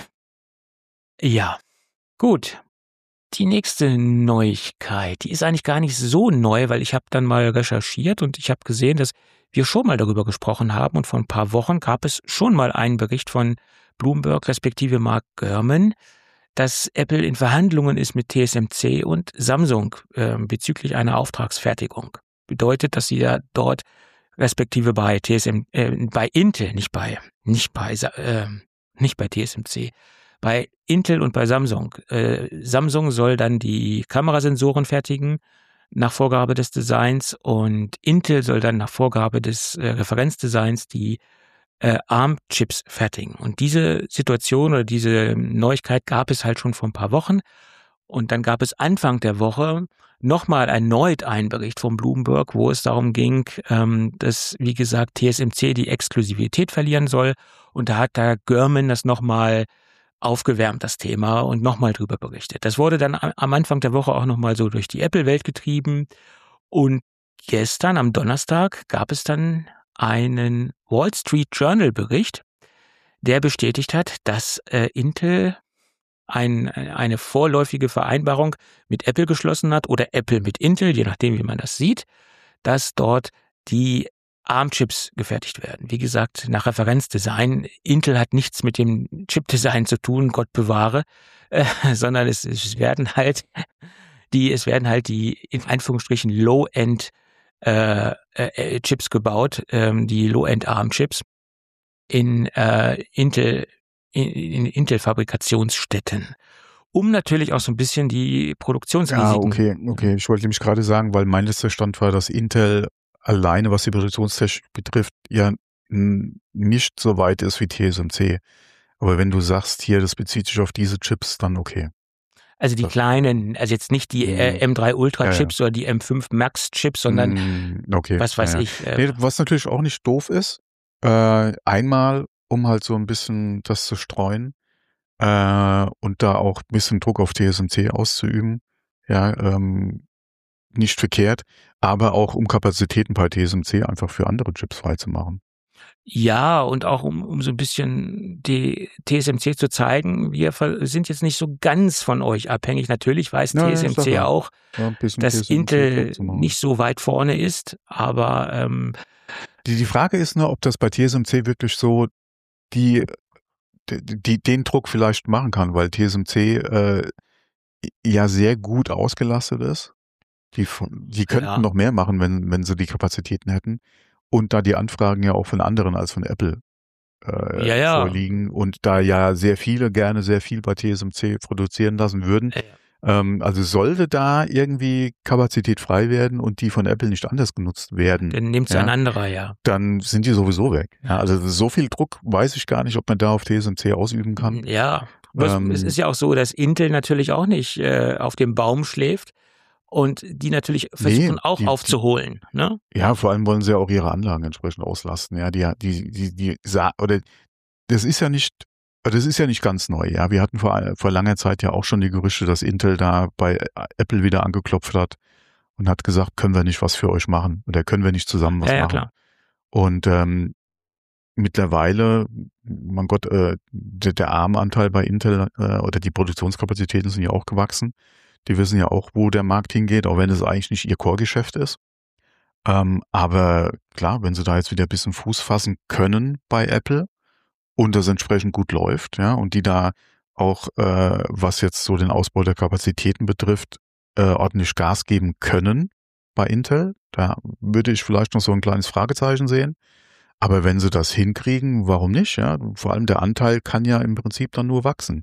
Ja, gut. Die nächste Neuigkeit, die ist eigentlich gar nicht so neu, weil ich habe dann mal recherchiert und ich habe gesehen, dass wir schon mal darüber gesprochen haben und vor ein paar Wochen gab es schon mal einen Bericht von Bloomberg respektive Mark Gurman, dass Apple in Verhandlungen ist mit T S M C und Samsung äh, bezüglich einer Auftragsfertigung. Bedeutet, dass sie ja dort respektive bei T S M, äh, bei Intel, nicht bei, nicht bei, äh, nicht bei T S M C, bei Intel und bei Samsung. Äh, Samsung soll dann die Kamerasensoren fertigen nach Vorgabe des Designs und Intel soll dann nach Vorgabe des äh, Referenzdesigns die äh, ARM-Chips fertigen. Und diese Situation oder diese Neuigkeit gab es halt schon vor ein paar Wochen. Und dann gab es Anfang der Woche nochmal erneut einen Bericht von Bloomberg, wo es darum ging, ähm, dass, wie gesagt, T S M C die Exklusivität verlieren soll. Und da hat der Gurman das nochmal aufgewärmt, das Thema, und nochmal drüber berichtet. Das wurde dann am Anfang der Woche auch nochmal so durch die Apple-Welt getrieben. Und gestern, am Donnerstag, gab es dann einen Wall Street Journal-Bericht, der bestätigt hat, dass äh, Intel ein, eine vorläufige Vereinbarung mit Apple geschlossen hat oder Apple mit Intel, je nachdem, wie man das sieht, dass dort die ARM-Chips gefertigt werden. Wie gesagt, nach Referenzdesign. Intel hat nichts mit dem Chip-Design zu tun, Gott bewahre, äh, sondern es, es werden halt die, es werden halt die in Anführungsstrichen Low-End äh, äh, Chips gebaut, ähm, die Low-End ARM-Chips in äh, Intel in, in Intel-Fabrikationsstätten, um natürlich auch so ein bisschen die Produktionsrisiken. Ja, okay, okay. Ich wollte nämlich gerade sagen, weil mein letzter Stand war, dass Intel alleine, was die Produktionstechnik betrifft, ja n- nicht so weit ist wie T S M C. Aber wenn du sagst, hier, das bezieht sich auf diese Chips, dann okay. Also die Das- kleinen, also jetzt nicht die äh, M drei Ultra Ja, ja. Chips oder die M fünf Max Chips, sondern Mm, okay. was weiß ja, ja. ich. Äh, Nee, was natürlich auch nicht doof ist, äh, einmal, um halt so ein bisschen das zu streuen äh, und da auch ein bisschen Druck auf T S M C auszuüben, ja, ähm, nicht verkehrt, aber auch um Kapazitäten bei T S M C einfach für andere Chips freizumachen. Ja, und auch um, um so ein bisschen die T S M C zu zeigen, wir ver- sind jetzt nicht so ganz von euch abhängig. Natürlich weiß Ja, T ja, S M ich sag C ja. auch, Ja, ein bisschen dass T S M C Intel Druck zu machen. nicht so weit vorne ist, aber ähm, Die, die Frage ist nur, ob das bei T S M C wirklich so die, die, die den Druck vielleicht machen kann, weil T S M C äh, ja sehr gut ausgelastet ist. Die, von- die könnten Ja. noch mehr machen, wenn, wenn sie die Kapazitäten hätten. Und da die Anfragen ja auch von anderen als von Apple äh, Ja, ja. vorliegen und da ja sehr viele gerne sehr viel bei T S M C produzieren lassen würden. äh, Ähm, also sollte da irgendwie Kapazität frei werden und die von Apple nicht anders genutzt werden, dann nimmt's ja, ein anderer, ja. dann sind die sowieso weg. Ja, also so viel Druck weiß ich gar nicht, ob man da auf T S M C ausüben kann. Ja, bloß Ähm, es ist ja auch so, dass Intel natürlich auch nicht äh, auf dem Baum schläft und die natürlich versuchen Nee, auch die- aufzuholen. Ne? Ja, vor allem wollen sie ja auch ihre Anlagen entsprechend auslasten. Ja, die, die, die, die, sa- oder das ist ja nicht, das ist ja nicht ganz neu. Ja, wir hatten vor, vor langer Zeit ja auch schon die Gerüchte, dass Intel da bei Apple wieder angeklopft hat und hat gesagt, können wir nicht was für euch machen oder können wir nicht zusammen was Ja, ja, machen. klar. Und ähm, mittlerweile, mein Gott, äh, der, der ARM-Anteil bei Intel äh, oder die Produktionskapazitäten sind ja auch gewachsen. Die wissen ja auch, wo der Markt hingeht, auch wenn es eigentlich nicht ihr Core-Geschäft ist. Ähm, aber klar, wenn sie da jetzt wieder ein bisschen Fuß fassen können bei Apple und das entsprechend gut läuft, ja, und die da auch, äh, was jetzt so den Ausbau der Kapazitäten betrifft, äh, ordentlich Gas geben können bei Intel, da würde ich vielleicht noch so ein kleines Fragezeichen sehen. Aber wenn sie das hinkriegen, warum nicht? Ja, vor allem der Anteil kann ja im Prinzip dann nur wachsen.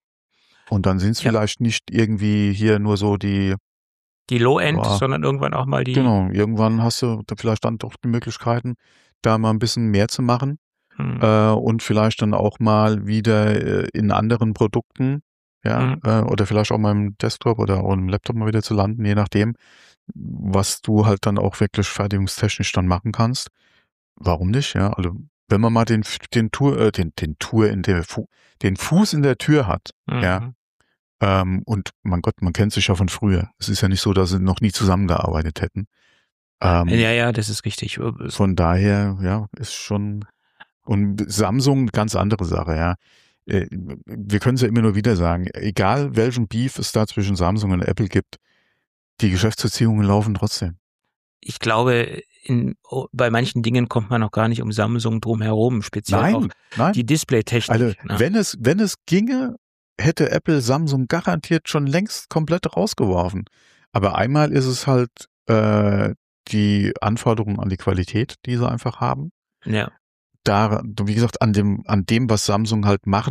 Und dann sind es Ja. vielleicht nicht irgendwie hier nur so die, Die Low-End, Boah. sondern irgendwann auch mal die. genau, irgendwann hast du da vielleicht dann doch die Möglichkeiten, da mal ein bisschen mehr zu machen Hm. äh, und vielleicht dann auch mal wieder äh, in anderen Produkten, ja, Mhm. äh, oder vielleicht auch mal im Desktop oder auch im Laptop mal wieder zu landen, je nachdem, was du halt dann auch wirklich fertigungstechnisch dann machen kannst. Warum nicht, ja? Also wenn man mal den den Tour äh, den den Tour in der Fu den Fuß in der Tür hat, Mhm. ja, ähm, und mein Gott, man kennt sich ja von früher. Es ist ja nicht so, dass sie noch nie zusammengearbeitet hätten. Ähm, Ja, ja, das ist richtig. Von daher, ja, ist schon und Samsung ganz andere Sache, ja. Äh, Wir können es ja immer nur wieder sagen, egal welchen Beef es da zwischen Samsung und Apple gibt, die Geschäftsbeziehungen laufen trotzdem. Ich glaube, in, oh, bei manchen Dingen kommt man noch gar nicht um Samsung drum herum, speziell auch Nein, nein. die Displaytechnik. Also, ne? wenn es, wenn es ginge, hätte Apple Samsung garantiert schon längst komplett rausgeworfen. Aber einmal ist es halt äh, die Anforderungen an die Qualität, die sie einfach haben. Ja. Da, wie gesagt, an dem, an dem, was Samsung halt machen,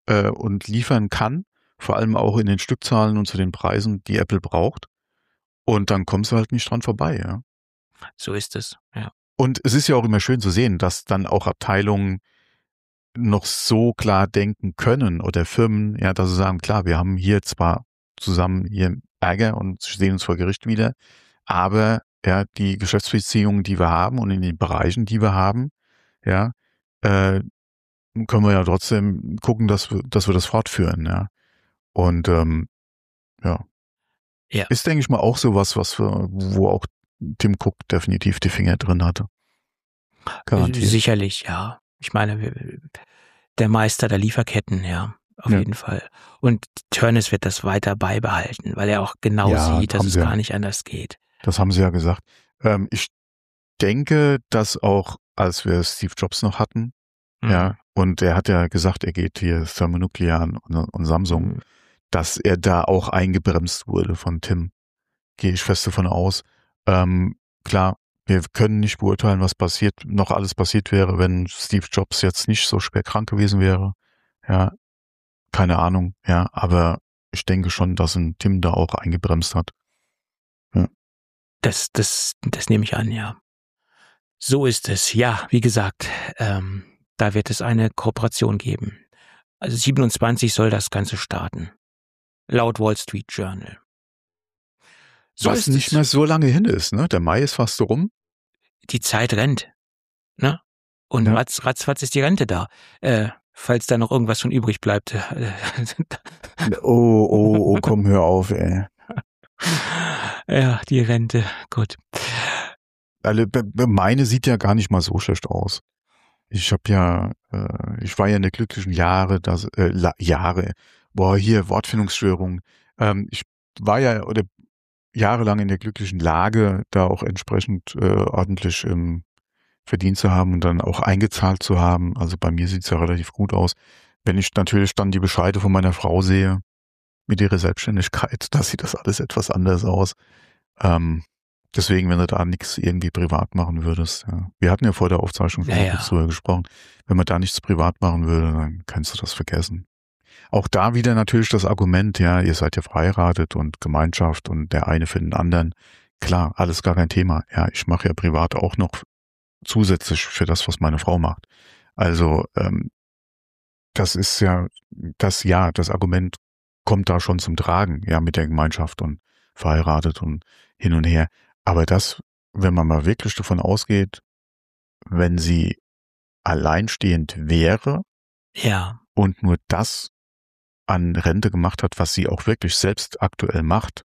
äh, und liefern kann, vor allem auch in den Stückzahlen und zu den Preisen, die Apple braucht. Und dann kommst du halt nicht dran vorbei, ja. So ist es, ja. Und es ist ja auch immer schön zu sehen, dass dann auch Abteilungen noch so klar denken können oder Firmen, ja, dass sie sagen, klar, wir haben hier zwar zusammen hier Ärger und sehen uns vor Gericht wieder, aber ja, die Geschäftsbeziehungen, die wir haben und in den Bereichen, die wir haben, ja, äh, können wir ja trotzdem gucken, dass wir, dass wir das fortführen, ja. Und ähm, ja. Ja. Ist, denke ich mal, auch sowas, was wir, wo auch Tim Cook definitiv die Finger drin hatte. Garantiert. Sicherlich, ja. Ich meine, der Meister der Lieferketten, ja, auf ja. jeden Fall. Und Turnus wird das weiter beibehalten, weil er auch genau ja, sieht, dass es gar nicht anders geht. Das haben sie ja gesagt. Ähm, ich denke, dass auch, als wir Steve Jobs noch hatten, mhm. ja, und er hat ja gesagt, er geht hier Thermonuclear und, und Samsung, mhm. dass er da auch eingebremst wurde von Tim. Gehe ich fest davon aus. Ähm, klar, wir können nicht beurteilen, was passiert, noch alles passiert wäre, wenn Steve Jobs jetzt nicht so schwer krank gewesen wäre. Ja, keine Ahnung, ja, aber ich denke schon, dass ein Tim da auch eingebremst hat. Ja. Das, das, das nehme ich an, ja. So ist es. Ja, wie gesagt, ähm, da wird es eine Kooperation geben. Also siebenundzwanzig soll das Ganze starten. Laut Wall Street Journal. So Was nicht es. mehr so lange hin ist, ne? Der Mai ist fast rum. Die Zeit rennt, ne? Und ja. ratz, ratzfatz ist die Rente da. Äh, falls da noch irgendwas von übrig bleibt. oh, oh, oh, komm, hör auf, ey. Ja, die Rente, gut. Also, meine sieht ja gar nicht mal so schlecht aus. Ich habe ja, äh, ich war ja in der glücklichen Jahre, das, äh, La- Jahre, boah, hier, Wortfindungsstörungen. Ähm, ich war ja, oder jahrelang in der glücklichen Lage, da auch entsprechend äh, ordentlich ähm, verdient zu haben und dann auch eingezahlt zu haben. Also bei mir sieht's ja relativ gut aus. Wenn ich natürlich dann die Bescheide von meiner Frau sehe, mit ihrer Selbstständigkeit, da sieht das alles etwas anders aus. Ähm, deswegen, wenn du da nichts irgendwie privat machen würdest. Ja. Wir hatten ja vor der Aufzeichnung schon ja, ja. drüber gesprochen. Wenn man da nichts privat machen würde, dann kannst du das vergessen. Auch da wieder natürlich das Argument, ja, ihr seid ja verheiratet und Gemeinschaft und der eine für den anderen. Klar, alles gar kein Thema. Ja, ich mache ja privat auch noch zusätzlich für das, was meine Frau macht. Also ähm, das ist ja, das ja, das Argument kommt da schon zum Tragen, ja, mit der Gemeinschaft und verheiratet und hin und her. Aber das, wenn man mal wirklich davon ausgeht, wenn sie alleinstehend wäre ja. und nur das an Rente gemacht hat, was sie auch wirklich selbst aktuell macht,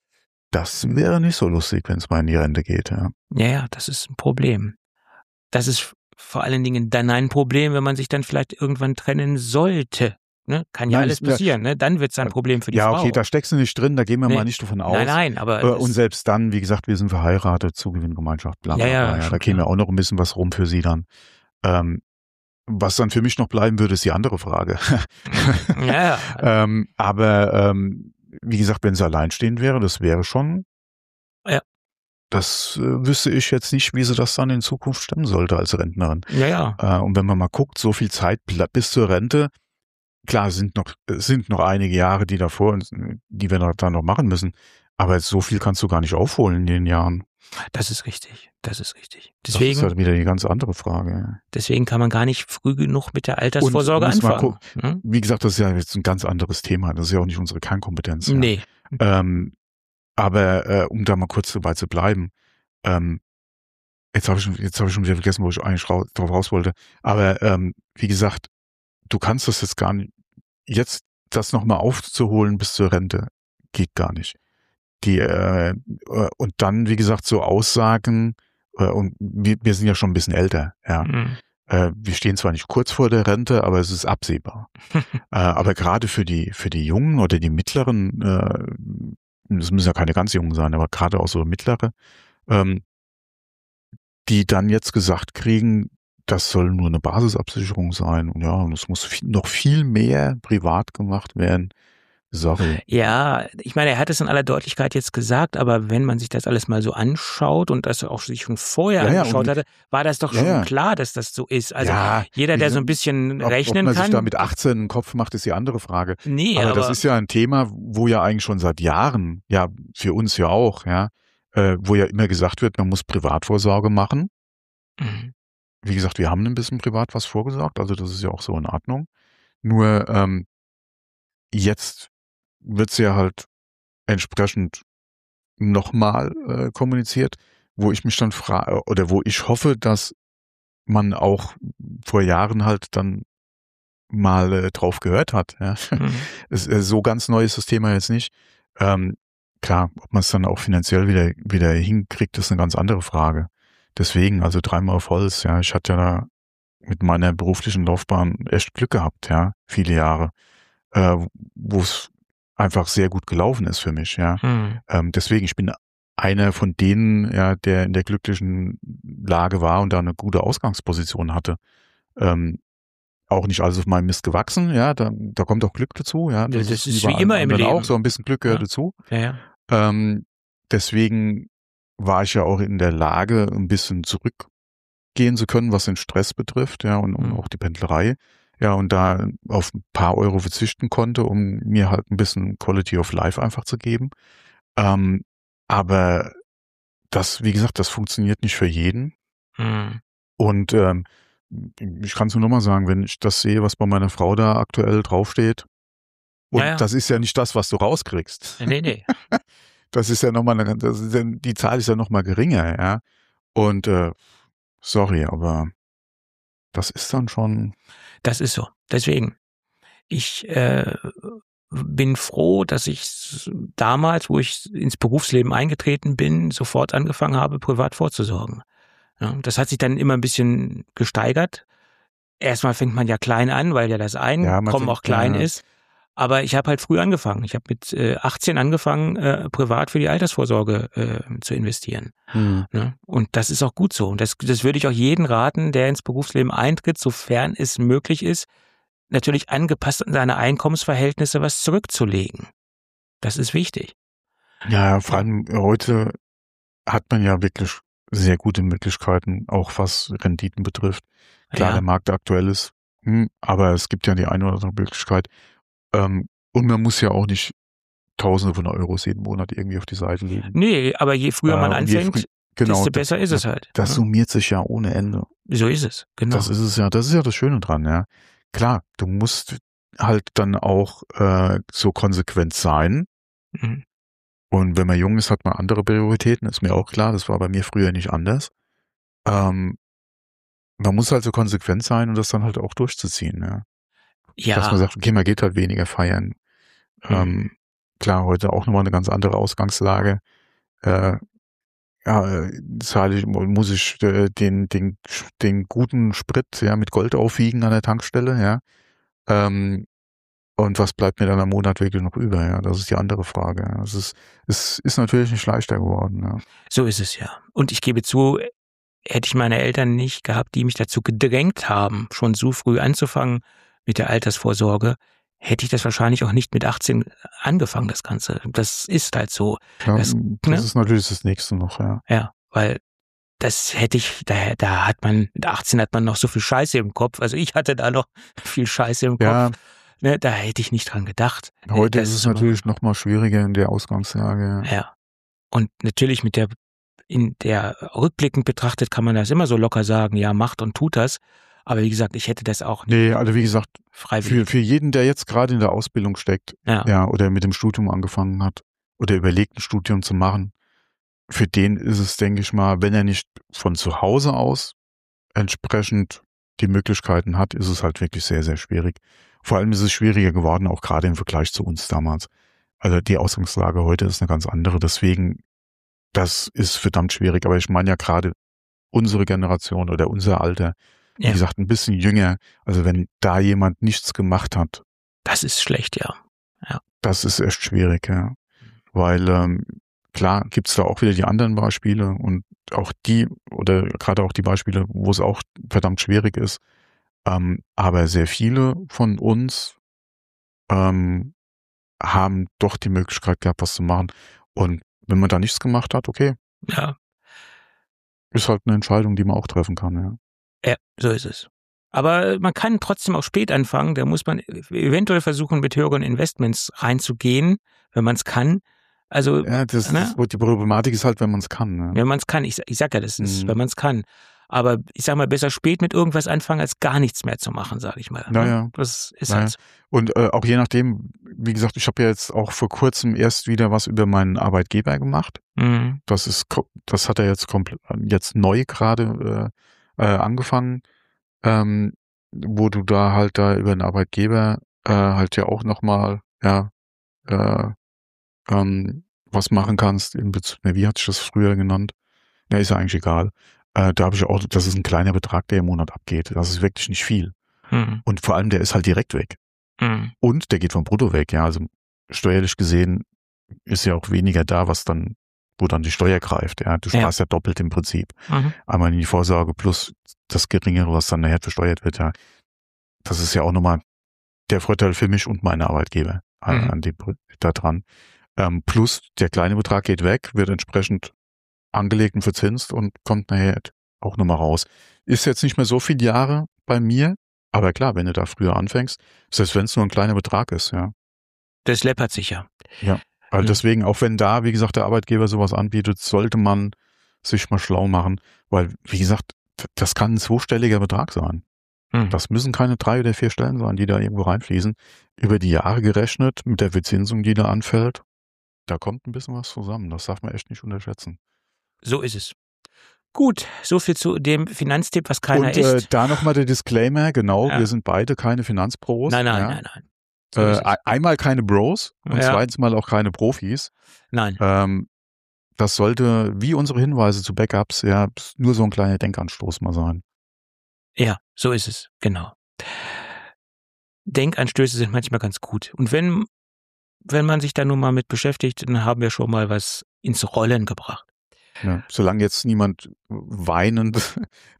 das wäre nicht so lustig, wenn es mal in die Rente geht. Ja, ja, ja, das ist ein Problem. Das ist vor allen Dingen dann ein Problem, wenn man sich dann vielleicht irgendwann trennen sollte. Ne? Kann ja nein, alles passieren. Ne? Dann wird es ein Problem für die ja, Frau. Ja, okay, da steckst du nicht drin, da gehen wir nee. mal nicht davon aus. Nein, nein, aber... Äh, und selbst dann, wie gesagt, wir sind verheiratet, Zugewinngemeinschaft, bla bla ja, ja, bla. Ja, da käme ja auch noch ein bisschen was rum für sie dann. Ähm, was dann für mich noch bleiben würde, ist die andere Frage. ja, ja. ähm, aber ähm, wie gesagt, wenn sie alleinstehend wäre, das wäre schon... Ja. Das äh, wüsste ich jetzt nicht, wie sie das dann in Zukunft stemmen sollte als Rentnerin. Ja, ja. Äh, und wenn man mal guckt, so viel Zeit bis zur Rente, klar, sind noch, sind noch einige Jahre, die davor, die wir da noch machen müssen. Aber so viel kannst du gar nicht aufholen in den Jahren. Das ist richtig. Das ist richtig. Deswegen, das ist halt wieder die ganz andere Frage. Deswegen kann man gar nicht früh genug mit der Altersvorsorge anfangen. Gucken, hm? Wie gesagt, das ist ja jetzt ein ganz anderes Thema. Das ist ja auch nicht unsere Kernkompetenz. Ja. Nee. Ähm, aber äh, um da mal kurz dabei zu bleiben, ähm, jetzt habe ich, jetzt hab ich schon wieder vergessen, wo ich eigentlich raus, drauf raus wollte. Aber ähm, wie gesagt, du kannst das jetzt gar nicht, jetzt das nochmal aufzuholen bis zur Rente, geht gar nicht. Die äh, und dann, wie gesagt, so Aussagen, äh, und wir, wir sind ja schon ein bisschen älter, ja. Mhm. Äh, wir stehen zwar nicht kurz vor der Rente, aber es ist absehbar. äh, aber gerade für die, für die Jungen oder die Mittleren, äh, das müssen ja keine ganz Jungen sein, aber gerade auch so mittlere, ähm, die dann jetzt gesagt kriegen, das soll nur eine Basisabsicherung sein und ja, und es muss viel, noch viel mehr privat gemacht werden, Sorry. Ja, ich meine, er hat es in aller Deutlichkeit jetzt gesagt, aber wenn man sich das alles mal so anschaut und das auch sich schon vorher Ja, ja, angeschaut und- hatte, war das doch Ja, schon ja. klar, dass das so ist. Also Ja, jeder, der wie- so ein bisschen Ob, ob rechnen man sich kann. da mit achtzehn einen Kopf macht, ist die andere Frage. Nee, aber, aber, das ist ja ein Thema, wo ja eigentlich schon seit Jahren, ja, für uns ja auch, ja, äh, wo ja immer gesagt wird, man muss Privatvorsorge machen. Mhm. Wie gesagt, wir haben ein bisschen privat was vorgesorgt, also das ist ja auch so in Ordnung. Nur ähm, jetzt wird's ja halt entsprechend nochmal äh, kommuniziert, wo ich mich dann frage, oder wo ich hoffe, dass man auch vor Jahren halt dann mal äh, drauf gehört hat. Ja. Mhm. Es, äh, so ganz neu ist das Thema jetzt nicht. Ähm, klar, ob man es dann auch finanziell wieder wieder hinkriegt, ist eine ganz andere Frage. Deswegen, also dreimal auf Holz, ja, ich hatte ja da mit meiner beruflichen Laufbahn echt Glück gehabt, ja, viele Jahre, äh, wo es einfach sehr gut gelaufen ist für mich, ja. Mhm. Ähm, deswegen, ich bin einer von denen, ja, der in der glücklichen Lage war und da eine gute Ausgangsposition hatte. Ähm, auch nicht alles auf meinem Mist gewachsen, ja, da, da kommt auch Glück dazu, ja. Das ist wie bei allen immer im anderen Leben. auch, so ein bisschen Glück gehört Ja. dazu. Ja, ja. Ähm, deswegen war ich ja auch in der Lage, ein bisschen zurückgehen zu können, was den Stress betrifft, ja, und, und Mhm. auch die Pendlerei. Ja, und da auf ein paar Euro verzichten konnte, um mir halt ein bisschen Quality of Life einfach zu geben. Ähm, aber das, wie gesagt, das funktioniert nicht für jeden. Mhm. Und ähm, ich kann es nur nochmal sagen, wenn ich das sehe, was bei meiner Frau da aktuell draufsteht, und Ja, ja. das ist ja nicht das, was du rauskriegst. Nee, nee. Das ist ja nochmal eine, das ist ja, die Zahl ist ja nochmal geringer, ja. Und äh, sorry, aber das ist dann schon. Das ist so. Deswegen. Ich äh, bin froh, dass ich damals, wo ich ins Berufsleben eingetreten bin, sofort angefangen habe, privat vorzusorgen. Ja, das hat sich dann immer ein bisschen gesteigert. Erstmal fängt man ja klein an, weil ja das Einkommen Ja, man fängt, auch klein äh, ist. Aber ich habe halt früh angefangen. Ich habe mit äh, achtzehn angefangen, äh, privat für die Altersvorsorge äh, zu investieren. Hm. Ne? Und das ist auch gut so. Und das, das würde ich auch jedem raten, der ins Berufsleben eintritt, sofern es möglich ist, natürlich angepasst an seine Einkommensverhältnisse was zurückzulegen. Das ist wichtig. Ja, vor allem heute hat man ja wirklich sehr gute Möglichkeiten, auch was Renditen betrifft. Klar, Ja. der Markt aktuell ist, hm, aber es gibt ja die eine oder andere Möglichkeit. Ähm, und man muss ja auch nicht Tausende von Euros jeden Monat irgendwie auf die Seite legen. Nee, aber je früher man Äh, und je anfängt, frü- genau, desto das- besser ist es das, halt. Das ne? summiert sich ja ohne Ende. So ist es, genau. Das ist es ja, das ist ja das Schöne dran, ja. Klar, du musst halt dann auch äh, so konsequent sein. Mhm. Und wenn man jung ist, hat man andere Prioritäten, ist mir auch klar. Das war bei mir früher nicht anders. Ähm, man muss halt so konsequent sein und das dann halt auch durchzuziehen, ja. Ja, Dass man sagt, okay, man geht halt weniger feiern. Mhm. Ähm, klar, heute auch nochmal eine ganz andere Ausgangslage. Äh, ja, äh, zahle ich, muss ich äh, den, den, den guten Sprit ja mit Gold aufwiegen an der Tankstelle, ja. Ähm, und was bleibt mir dann am Monat wirklich noch über, ja? Das ist die andere Frage. Ja. Es ist, es ist natürlich nicht leichter geworden, ja. so ist es ja. Und ich gebe zu, hätte ich meine Eltern nicht gehabt, die mich dazu gedrängt haben, schon so früh anzufangen mit der Altersvorsorge, hätte ich das wahrscheinlich auch nicht mit achtzehn angefangen, das Ganze. Das ist halt so. Ja, Das, das ne? ist natürlich das Nächste noch, ja. Ja, weil das hätte ich, da, da hat man, mit achtzehn hat man noch so viel Scheiße im Kopf. Also ich hatte da noch viel Scheiße im Ja, Kopf. Ne, da hätte ich nicht dran gedacht. heute Das ist es so- natürlich noch mal schwieriger in der Ausgangslage. Ja. Ja. Und natürlich mit der, in der rückblickend betrachtet kann man das immer so locker sagen, ja, macht und tut das. Aber wie gesagt, ich hätte das auch nicht Nee, also wie gesagt, freiwillig. für, für jeden, der jetzt gerade in der Ausbildung steckt, Ja. ja, oder mit dem Studium angefangen hat oder überlegt, ein Studium zu machen, für den ist es, denke ich mal, wenn er nicht von zu Hause aus entsprechend die Möglichkeiten hat, ist es halt wirklich sehr, sehr schwierig. Vor allem ist es schwieriger geworden, auch gerade im Vergleich zu uns damals. Also die Ausgangslage heute ist eine ganz andere, deswegen, das ist verdammt schwierig. Aber ich meine ja gerade unsere Generation oder unser Alter, wie Ja. gesagt, ein bisschen jünger, also wenn da jemand nichts gemacht hat, Das ist schlecht, ja. das ist echt schwierig, ja. Weil ähm, klar gibt's da auch wieder die anderen Beispiele und auch die, oder gerade auch die Beispiele, wo es auch verdammt schwierig ist. Ähm, aber sehr viele von uns ähm, haben doch die Möglichkeit gehabt, was zu machen. Und wenn man da nichts gemacht hat, okay. Ja. Ist halt eine Entscheidung, die man auch treffen kann, ja. Ja, so ist es. Aber man kann trotzdem auch spät anfangen. Da muss man eventuell versuchen, mit höheren Investments reinzugehen, wenn man es kann. Also, ja, das, ne? das, die Problematik ist halt, wenn man es kann. Ne? Wenn man es kann. Ich, ich sag ja, das ist, Mhm. wenn man es kann. Aber ich sag mal, besser spät mit irgendwas anfangen, als gar nichts mehr zu machen, sag ich mal. Naja. Das ist naja. halt so. Und äh, auch je nachdem, wie gesagt, ich habe ja jetzt auch vor kurzem erst wieder was über meinen Arbeitgeber gemacht. Mhm. Das ist, das hat er jetzt komplett, jetzt neu gerade äh, äh, angefangen, ähm, wo du da halt da über den Arbeitgeber äh, halt ja auch nochmal, ja, äh, ähm, was machen kannst in Bezug, ne, wie hat sich das früher genannt? Ja, ist ja eigentlich egal. Äh, da habe ich auch, das ist ein kleiner Betrag, der im Monat abgeht. Das ist wirklich nicht viel. Mhm. Und vor allem, der ist halt direkt weg. Mhm. Und der geht vom Brutto weg, ja. Also steuerlich gesehen ist ja auch weniger da, was dann, wo dann die Steuer greift, ja. Du sparst ja, ja doppelt im Prinzip. Mhm. Einmal in die Vorsorge plus das Geringere, was dann nachher versteuert wird, ja. Das ist ja auch nochmal der Vorteil für mich und meine Arbeitgeber mhm. an dem, da dran. Ähm, plus der kleine Betrag geht weg, wird entsprechend angelegt und verzinst und kommt nachher auch nochmal raus. Ist jetzt nicht mehr so viele Jahre bei mir, aber klar, wenn du da früher anfängst, selbst wenn es nur ein kleiner Betrag ist, ja. Das läppert sich ja. Ja, also mhm. deswegen, auch wenn da, wie gesagt, der Arbeitgeber sowas anbietet, sollte man sich mal schlau machen, weil, wie gesagt, das kann ein zweistelliger Betrag sein. Mhm. Das müssen keine drei oder vier Stellen sein, die da irgendwo reinfließen. Über die Jahre gerechnet, mit der Verzinsung, die da anfällt, da kommt ein bisschen was zusammen. Das darf man echt nicht unterschätzen. So ist es. Gut, so viel zu dem Finanztipp, was keiner und, ist. Und äh, ist. da nochmal der Disclaimer, genau, ja. wir sind beide keine Finanzpros. Nein, nein, ja. nein, nein. So äh, einmal keine Bros und ja. zweitens mal auch keine Profis. Nein. Ähm, das sollte, wie unsere Hinweise zu Backups, ja, nur so ein kleiner Denkanstoß mal sein. Ja, so ist es, genau. Denkanstöße sind manchmal ganz gut. Und wenn, wenn man sich da nun mal mit beschäftigt, dann haben wir schon mal was ins Rollen gebracht. Ja, solange jetzt niemand weinend,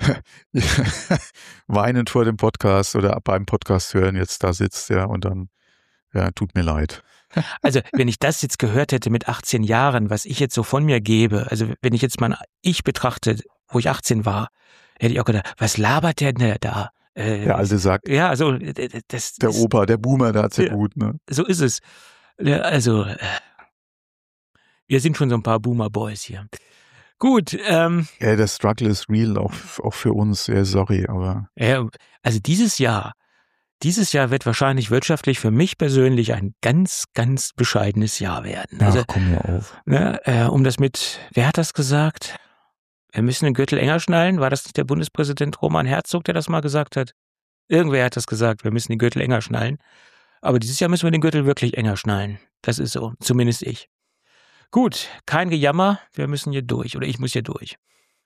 weinend vor dem Podcast oder beim Podcast hören jetzt da sitzt, ja, und dann, ja, tut mir leid. Also, wenn ich das jetzt gehört hätte mit achtzehn Jahren, was ich jetzt so von mir gebe, also wenn ich jetzt mein Ich betrachte, wo ich achtzehn war, hätte ich auch gedacht, was labert der denn da? Äh, der Alte sagt. Ja, also das. Der ist, Opa, der Boomer, der hat's ja, ja gut, ne? So ist es. Also, wir sind schon so ein paar Boomer-Boys hier. Gut. Ähm, ja, der Struggle ist real, auch, auch für uns. Ja, sorry, aber. Ja, also dieses Jahr, dieses Jahr wird wahrscheinlich wirtschaftlich für mich persönlich ein ganz, ganz bescheidenes Jahr werden. Also, ach, komm mir auf. Ne, äh, um das mit, wer hat das gesagt? Wir müssen den Gürtel enger schnallen. War das nicht der Bundespräsident Roman Herzog, der das mal gesagt hat? Irgendwer hat das gesagt, wir müssen den Gürtel enger schnallen. Aber dieses Jahr müssen wir den Gürtel wirklich enger schnallen. Das ist so, zumindest ich. Gut, kein Gejammer, wir müssen hier durch oder ich muss hier durch.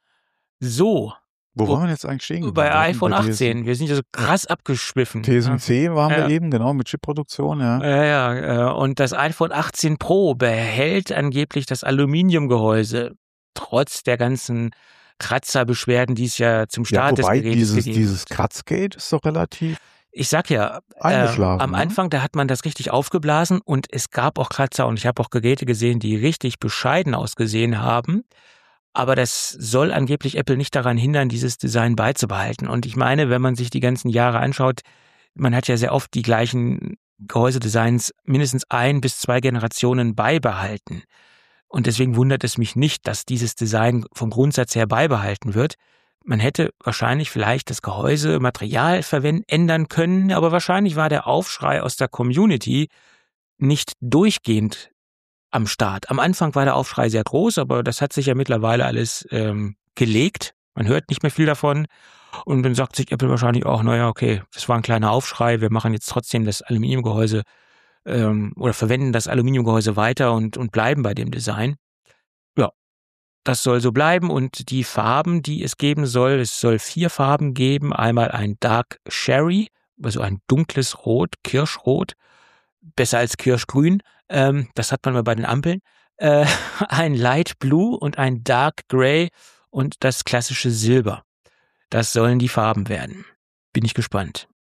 So. Wo waren wir jetzt eigentlich stehen geblieben? Bei iPhone achtzehn, wir sind ja so krass abgeschwiffen. T S M C waren ja. wir eben, genau, mit Chipproduktion, ja. Ja, ja, und das iPhone achtzehn Pro behält angeblich das Aluminiumgehäuse, trotz der ganzen Kratzerbeschwerden, die es ja zum Start ja, wobei des Gerätes dieses, gegeben dieses Kratzgate ist doch relativ Ich sag ja, eingeschlafen, äh, am ne? Anfang, da hat man das richtig aufgeblasen und es gab auch Kratzer und ich habe auch Geräte gesehen, die richtig bescheiden ausgesehen haben. Aber das soll angeblich Apple nicht daran hindern, dieses Design beizubehalten. Und ich meine, wenn man sich die ganzen Jahre anschaut, man hat ja sehr oft die gleichen Gehäusedesigns mindestens ein bis zwei Generationen beibehalten. Und deswegen wundert es mich nicht, dass dieses Design vom Grundsatz her beibehalten wird. Man hätte wahrscheinlich vielleicht das Gehäusematerial verwenden, ändern können, aber wahrscheinlich war der Aufschrei aus der Community nicht durchgehend am Start. Am Anfang war der Aufschrei sehr groß, aber das hat sich ja mittlerweile alles ähm, gelegt. Man hört nicht mehr viel davon. Und dann sagt sich Apple wahrscheinlich auch, naja, okay, das war ein kleiner Aufschrei, wir machen jetzt trotzdem das Aluminiumgehäuse ähm, oder verwenden das Aluminiumgehäuse weiter und, und bleiben bei dem Design. Ja, das soll so bleiben und die Farben, die es geben soll, es soll vier Farben geben. Einmal ein Dark Cherry, also ein dunkles Rot, Kirschrot, besser als Kirschgrün. Ähm, das hat man mal bei den Ampeln. Äh, ein Light Blue und ein Dark Grey und das klassische Silber. Das sollen die Farben werden. Bin ich gespannt.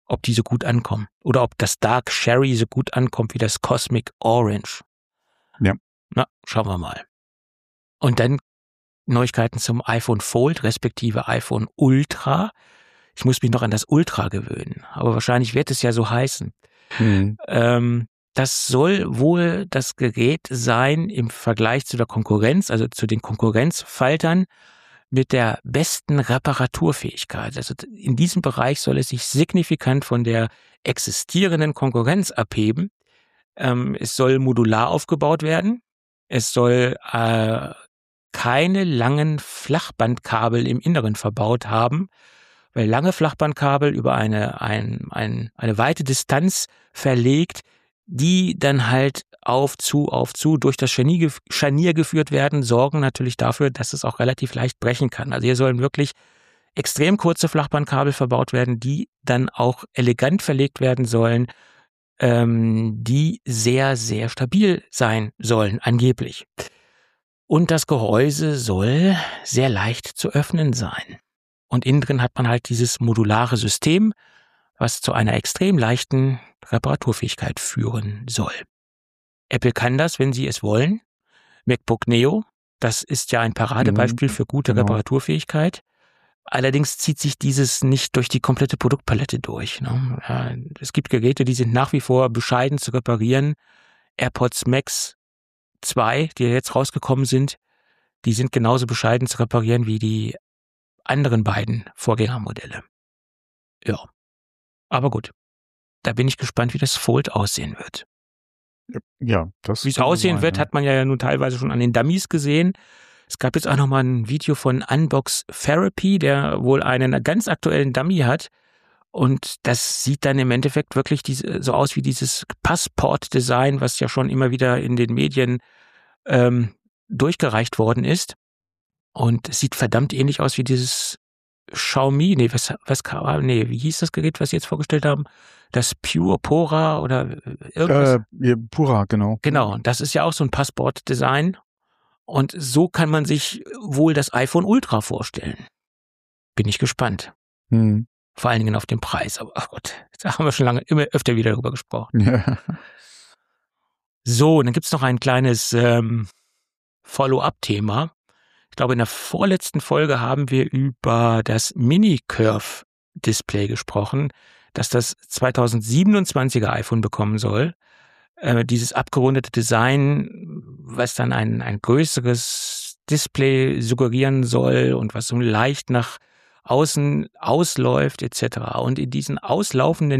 ob die so gut ankommen. Oder ob das Dark Cherry so gut ankommt wie das Cosmic Orange. Ja. Na, schauen wir mal. Und dann Neuigkeiten zum iPhone Fold, respektive iPhone Ultra. Ich muss mich noch an das Ultra gewöhnen, aber wahrscheinlich wird es ja so heißen. Mhm. Ähm, das soll wohl das Gerät sein im Vergleich zu der Konkurrenz, also zu den Konkurrenzfaltern, mit der besten Reparaturfähigkeit. Also in diesem Bereich soll es sich signifikant von der existierenden Konkurrenz abheben. Ähm, es soll modular aufgebaut werden. Es soll äh, keine langen Flachbandkabel im Inneren verbaut haben, weil lange Flachbandkabel über eine, ein, ein, eine weite Distanz verlegt, die dann halt auf zu, auf zu durch das Scharnier, Scharnier geführt werden, sorgen natürlich dafür, dass es auch relativ leicht brechen kann. Also hier sollen wirklich extrem kurze Flachbandkabel verbaut werden, die dann auch elegant verlegt werden sollen, ähm, die sehr, sehr stabil sein sollen, angeblich. Und das Gehäuse soll sehr leicht zu öffnen sein. Und innen drin hat man halt dieses modulare System, was zu einer extrem leichten Reparaturfähigkeit führen soll. Apple kann das, wenn sie es wollen. MacBook Neo, das ist ja ein Paradebeispiel für gute genau. Reparaturfähigkeit. Allerdings zieht sich dieses nicht durch die komplette Produktpalette durch. Ne? Ja, es gibt Geräte, die sind nach wie vor bescheiden zu reparieren. AirPods Max zwei, die jetzt rausgekommen sind, die sind genauso bescheiden zu reparieren wie die anderen beiden Vorgängermodelle. Ja, aber gut. Da bin ich gespannt, wie das Fold aussehen wird. Ja, das Wie es aussehen wird, ja. hat man ja nun teilweise schon an den Dummies gesehen. Es gab jetzt auch nochmal ein Video von Unbox Therapy, der wohl einen ganz aktuellen Dummy hat. Und das sieht dann im Endeffekt wirklich diese, so aus wie dieses Passport-Design, was ja schon immer wieder in den Medien ähm, durchgereicht worden ist. Und es sieht verdammt ähnlich aus wie dieses Xiaomi, nee, was, was, nee, wie hieß das Gerät, was Sie jetzt vorgestellt haben? Das Pure Pora oder irgendwas? Äh, ja, Pura, genau. Genau, das ist ja auch so ein Passport-Design. Und so kann man sich wohl das iPhone Ultra vorstellen. Bin ich gespannt. Hm. Vor allen Dingen auf den Preis. Aber ach Gott, da haben wir schon lange immer öfter wieder darüber gesprochen. Ja. So, und dann gibt's noch ein kleines ähm, Follow-up-Thema. Ich glaube, in der vorletzten Folge haben wir über das Mini-Curve-Display gesprochen, dass das zweitausendsiebenundzwanziger iPhone bekommen soll. Äh, dieses abgerundete Design, was dann ein, ein größeres Display suggerieren soll und was so leicht nach außen ausläuft et cetera. Und in diesen auslaufenden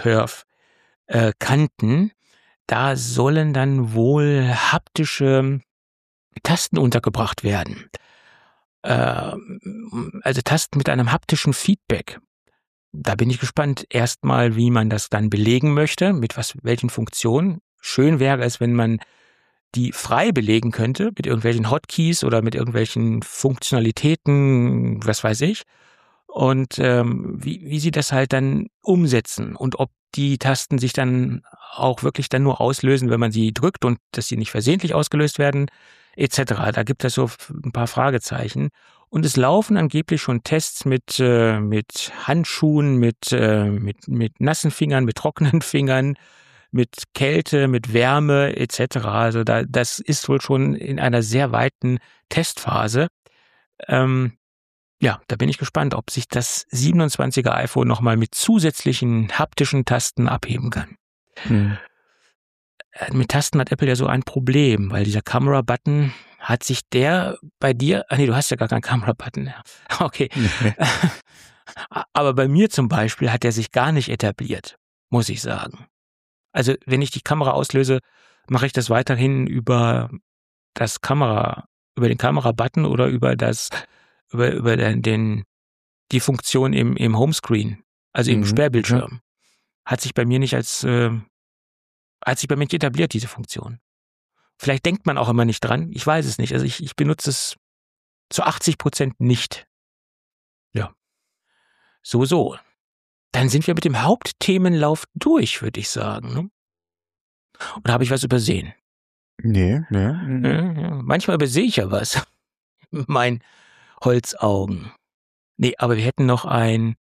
Mini-Curve-Kanten, äh, da sollen dann wohl haptische Tasten untergebracht werden. Äh, also Tasten mit einem haptischen Feedback. Da bin ich gespannt, erstmal, wie man das dann belegen möchte, mit was, welchen Funktionen. Schön wäre es, wenn man die frei belegen könnte, mit irgendwelchen Hotkeys oder mit irgendwelchen Funktionalitäten, was weiß ich. Und ähm, wie, wie sie das halt dann umsetzen und ob die Tasten sich dann auch wirklich dann nur auslösen, wenn man sie drückt und dass sie nicht versehentlich ausgelöst werden, et cetera. Da gibt es so ein paar Fragezeichen. Und es laufen angeblich schon Tests mit äh, mit Handschuhen, mit äh, mit mit nassen Fingern, mit trockenen Fingern, mit Kälte, mit Wärme et cetera. Also da das ist wohl schon in einer sehr weiten Testphase. Ähm, ja, da bin ich gespannt, ob sich das siebenundzwanziger iPhone nochmal mit zusätzlichen haptischen Tasten abheben kann. Hm. Mit Tasten hat Apple ja so ein Problem, weil dieser Camera-Button, hat sich der bei dir, ah nee, du hast ja gar keinen Camera-Button. Okay. Nee. Aber bei mir zum Beispiel hat der sich gar nicht etabliert, muss ich sagen. Also wenn ich die Kamera auslöse, mache ich das weiterhin über das Kamera, über den Kamera-Button oder über das, über, über den, den die Funktion im, im Homescreen, also im mhm. Sperrbildschirm. Ja. Hat sich bei mir nicht als, äh, hat sich bei mir nicht etabliert, diese Funktion. Vielleicht denkt man auch immer nicht dran. Ich weiß es nicht. Also ich, ich benutze es zu achtzig Prozent nicht. Ja. So, so. Dann sind wir mit dem Hauptthemenlauf durch, würde ich sagen. Ne? Oder habe ich was übersehen? Nee, nee. Mhm. Ja, ja. Manchmal übersehe ich ja was. Mein Holzaugen. Nee, aber wir hätten noch ein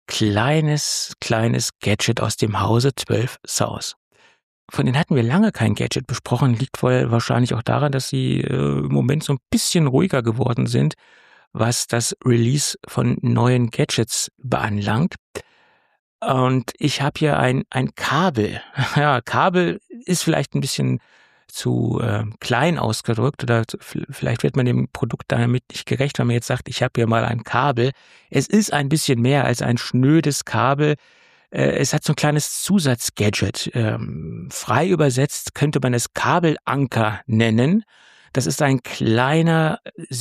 kleines, kleines Gadget aus dem Hause zwölf South. Von denen hatten wir lange kein Gadget besprochen, liegt wohl wahrscheinlich auch daran, dass sie äh, im Moment so ein bisschen ruhiger geworden sind, was das Release von neuen Gadgets beanlangt. Und ich habe hier ein ein Kabel. Ja, Kabel ist vielleicht ein bisschen zu äh, klein ausgedrückt oder zu, vielleicht wird man dem Produkt damit nicht gerecht, wenn man jetzt sagt, ich habe hier mal ein Kabel. Es ist ein bisschen mehr als ein schnödes Kabel. Äh, es hat so ein kleines Zusatzgadget. Ähm, frei übersetzt könnte man es Kabelanker nennen. Das ist ein kleiner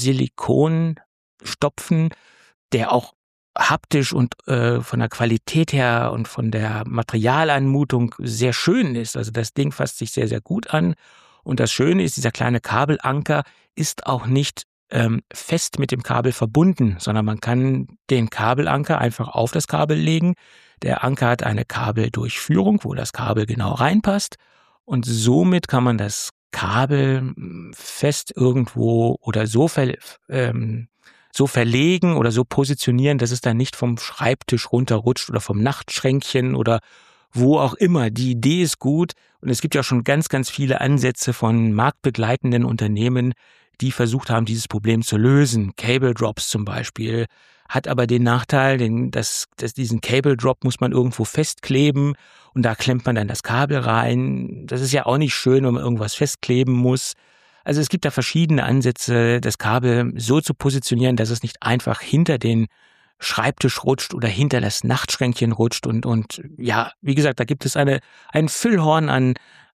Silikonstopfen, der auch haptisch und äh, von der Qualität her und von der Materialanmutung sehr schön ist. Also das Ding fasst sich sehr, sehr gut an. Und das Schöne ist, dieser kleine Kabelanker ist auch nicht ähm, fest mit dem Kabel verbunden, sondern man kann den Kabelanker einfach auf das Kabel legen. Der Anker hat eine Kabeldurchführung, wo das Kabel genau reinpasst. Und somit kann man das Kabel fest irgendwo oder so ver, ähm, so verlegen oder so positionieren, dass es dann nicht vom Schreibtisch runterrutscht oder vom Nachtschränkchen oder wo auch immer. Die Idee ist gut und es gibt ja schon ganz, ganz viele Ansätze von marktbegleitenden Unternehmen, die versucht haben, dieses Problem zu lösen. Cable Drops zum Beispiel hat aber den Nachteil, den, dass, dass diesen Cable Drop muss man irgendwo festkleben und da klemmt man dann das Kabel rein. Das ist ja auch nicht schön, wenn man irgendwas festkleben muss. Also es gibt da verschiedene Ansätze, das Kabel so zu positionieren, dass es nicht einfach hinter den Schreibtisch rutscht oder hinter das Nachtschränkchen rutscht und und ja, wie gesagt, da gibt es eine ein Füllhorn an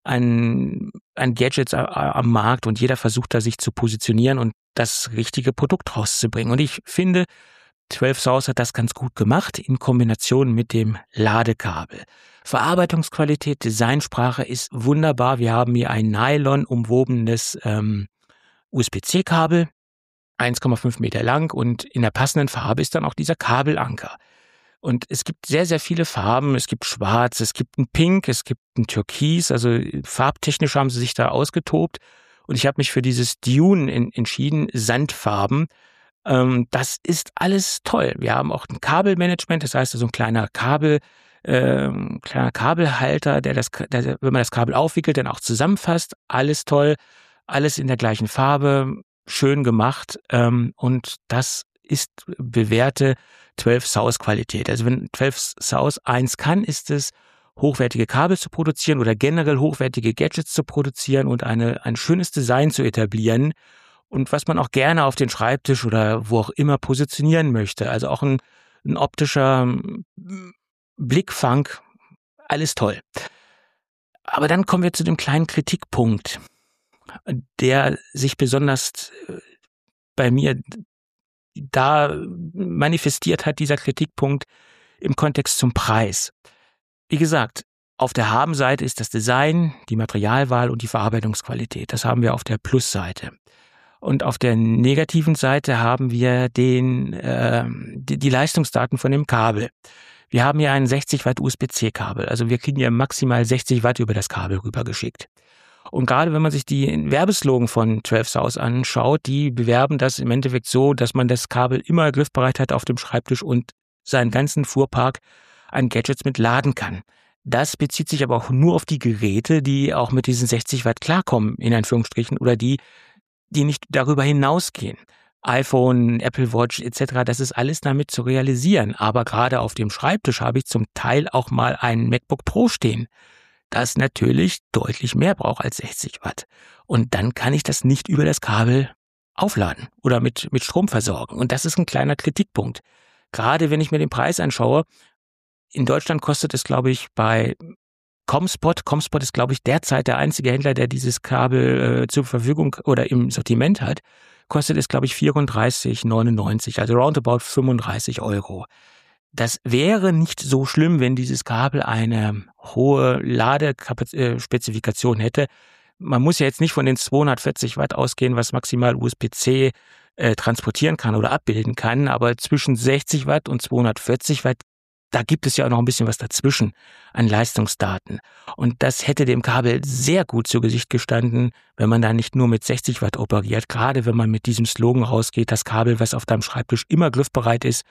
an an Gadgets am Markt und jeder versucht da sich zu positionieren und das richtige Produkt rauszubringen. Und ich finde, zwölf South hat das ganz gut gemacht in Kombination mit dem Ladekabel. Verarbeitungsqualität, Designsprache ist wunderbar. Wir haben hier ein Nylon umwobenes ähm, U S B C Kabel, eins Komma fünf Meter lang und in der passenden Farbe ist dann auch dieser Kabelanker. Und es gibt sehr, sehr viele Farben. Es gibt Schwarz, es gibt ein Pink, es gibt ein Türkis. Also farbtechnisch haben sie sich da ausgetobt. Und ich habe mich für dieses Dune in, entschieden, Sandfarben. Ähm, das ist alles toll. Wir haben auch ein Kabelmanagement, das heißt, so ein kleiner Kabel, äh, kleiner Kabelhalter, der das, der, wenn man das Kabel aufwickelt, dann auch zusammenfasst. Alles toll, alles in der gleichen Farbe, schön gemacht. Ähm, und das ist bewährte zwölf South Qualität. Also wenn zwölf South eins kann, ist es, hochwertige Kabel zu produzieren oder generell hochwertige Gadgets zu produzieren und eine, ein schönes Design zu etablieren und was man auch gerne auf den Schreibtisch oder wo auch immer positionieren möchte. Also auch ein, ein optischer Blickfang, alles toll. Aber dann kommen wir zu dem kleinen Kritikpunkt, der sich besonders bei mir da manifestiert hat, dieser Kritikpunkt im Kontext zum Preis. Wie gesagt, auf der Habenseite ist das Design, die Materialwahl und die Verarbeitungsqualität. Das haben wir auf der Plusseite. Und auf der negativen Seite haben wir den, äh, die, die Leistungsdaten von dem Kabel. Wir haben hier ein sechzig Watt U S B C Kabel. Also wir kriegen ja maximal sechzig Watt über das Kabel rübergeschickt. Und gerade wenn man sich die Werbeslogan von zwölf South anschaut, die bewerben das im Endeffekt so, dass man das Kabel immer griffbereit hat auf dem Schreibtisch und seinen ganzen Fuhrpark an Gadgets mit laden kann. Das bezieht sich aber auch nur auf die Geräte, die auch mit diesen sechzig Watt klarkommen, in Anführungsstrichen, oder die, die nicht darüber hinausgehen. iPhone, Apple Watch et cetera, das ist alles damit zu realisieren. Aber gerade auf dem Schreibtisch habe ich zum Teil auch mal einen MacBook Pro stehen, das natürlich deutlich mehr braucht als sechzig Watt. Und dann kann ich das nicht über das Kabel aufladen oder mit, mit Strom versorgen. Und das ist ein kleiner Kritikpunkt. Gerade wenn ich mir den Preis anschaue, in Deutschland kostet es, glaube ich, bei Comspot, Comspot ist, glaube ich, derzeit der einzige Händler, der dieses Kabel äh, zur Verfügung oder im Sortiment hat, kostet es, glaube ich, vierunddreißig neunundneunzig, also roundabout fünfunddreißig Euro. Das wäre nicht so schlimm, wenn dieses Kabel eine hohe Ladespezifikation hätte. Man muss ja jetzt nicht von den zweihundertvierzig Watt ausgehen, was maximal U S B C äh, transportieren kann oder abbilden kann, aber zwischen sechzig Watt und zweihundertvierzig Watt, da gibt es ja auch noch ein bisschen was dazwischen an Leistungsdaten. Und das hätte dem Kabel sehr gut zu Gesicht gestanden, wenn man da nicht nur mit sechzig Watt operiert, gerade wenn man mit diesem Slogan rausgeht, das Kabel, was auf deinem Schreibtisch immer griffbereit ist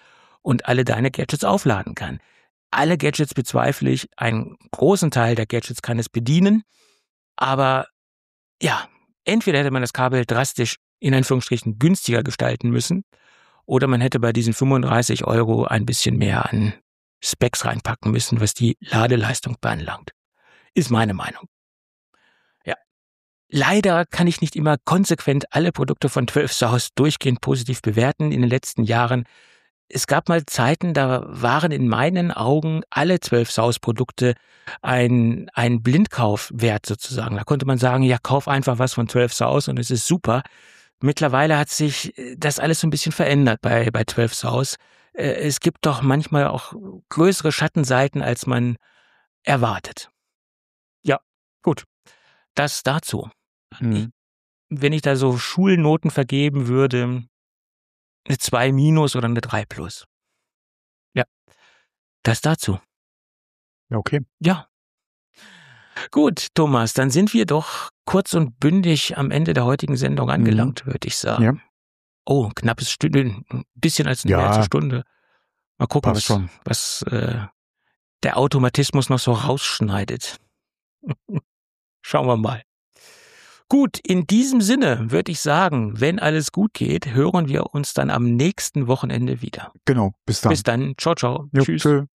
und alle deine Gadgets aufladen kann. Alle Gadgets bezweifle ich, einen großen Teil der Gadgets kann es bedienen, aber ja, entweder hätte man das Kabel drastisch in Anführungsstrichen günstiger gestalten müssen oder man hätte bei diesen fünfunddreißig Euro ein bisschen mehr an Specs reinpacken müssen, was die Ladeleistung beanlangt. Ist meine Meinung. Ja. Leider kann ich nicht immer konsequent alle Produkte von zwölf Saus durchgehend positiv bewerten in den letzten Jahren. Es gab mal Zeiten, da waren in meinen Augen alle zwölf Saus Produkte ein, ein Blindkaufwert sozusagen. Da konnte man sagen, ja, kauf einfach was von zwölf Saus und es ist super. Mittlerweile hat sich das alles so ein bisschen verändert bei, bei zwölf Saus. Es gibt doch manchmal auch größere Schattenseiten, als man erwartet. Ja, gut. Das dazu. Mhm. Ich, wenn ich da so Schulnoten vergeben würde, eine zwei minus oder eine drei plus. Ja, das dazu. Ja, okay. Ja. Gut, Thomas, dann sind wir doch kurz und bündig am Ende der heutigen Sendung angelangt, Mhm. würde ich sagen. Ja, Oh, ein knappes Stündchen, ein bisschen als eine Ja. mehr als eine Stunde. Mal gucken, passt was, schon. was äh, der Automatismus noch so rausschneidet. Schauen wir mal. Gut, in diesem Sinne würde ich sagen, wenn alles gut geht, hören wir uns dann am nächsten Wochenende wieder. Genau. Bis dann. Bis dann. Ciao, ciao. Jo, Tschüss. tschö.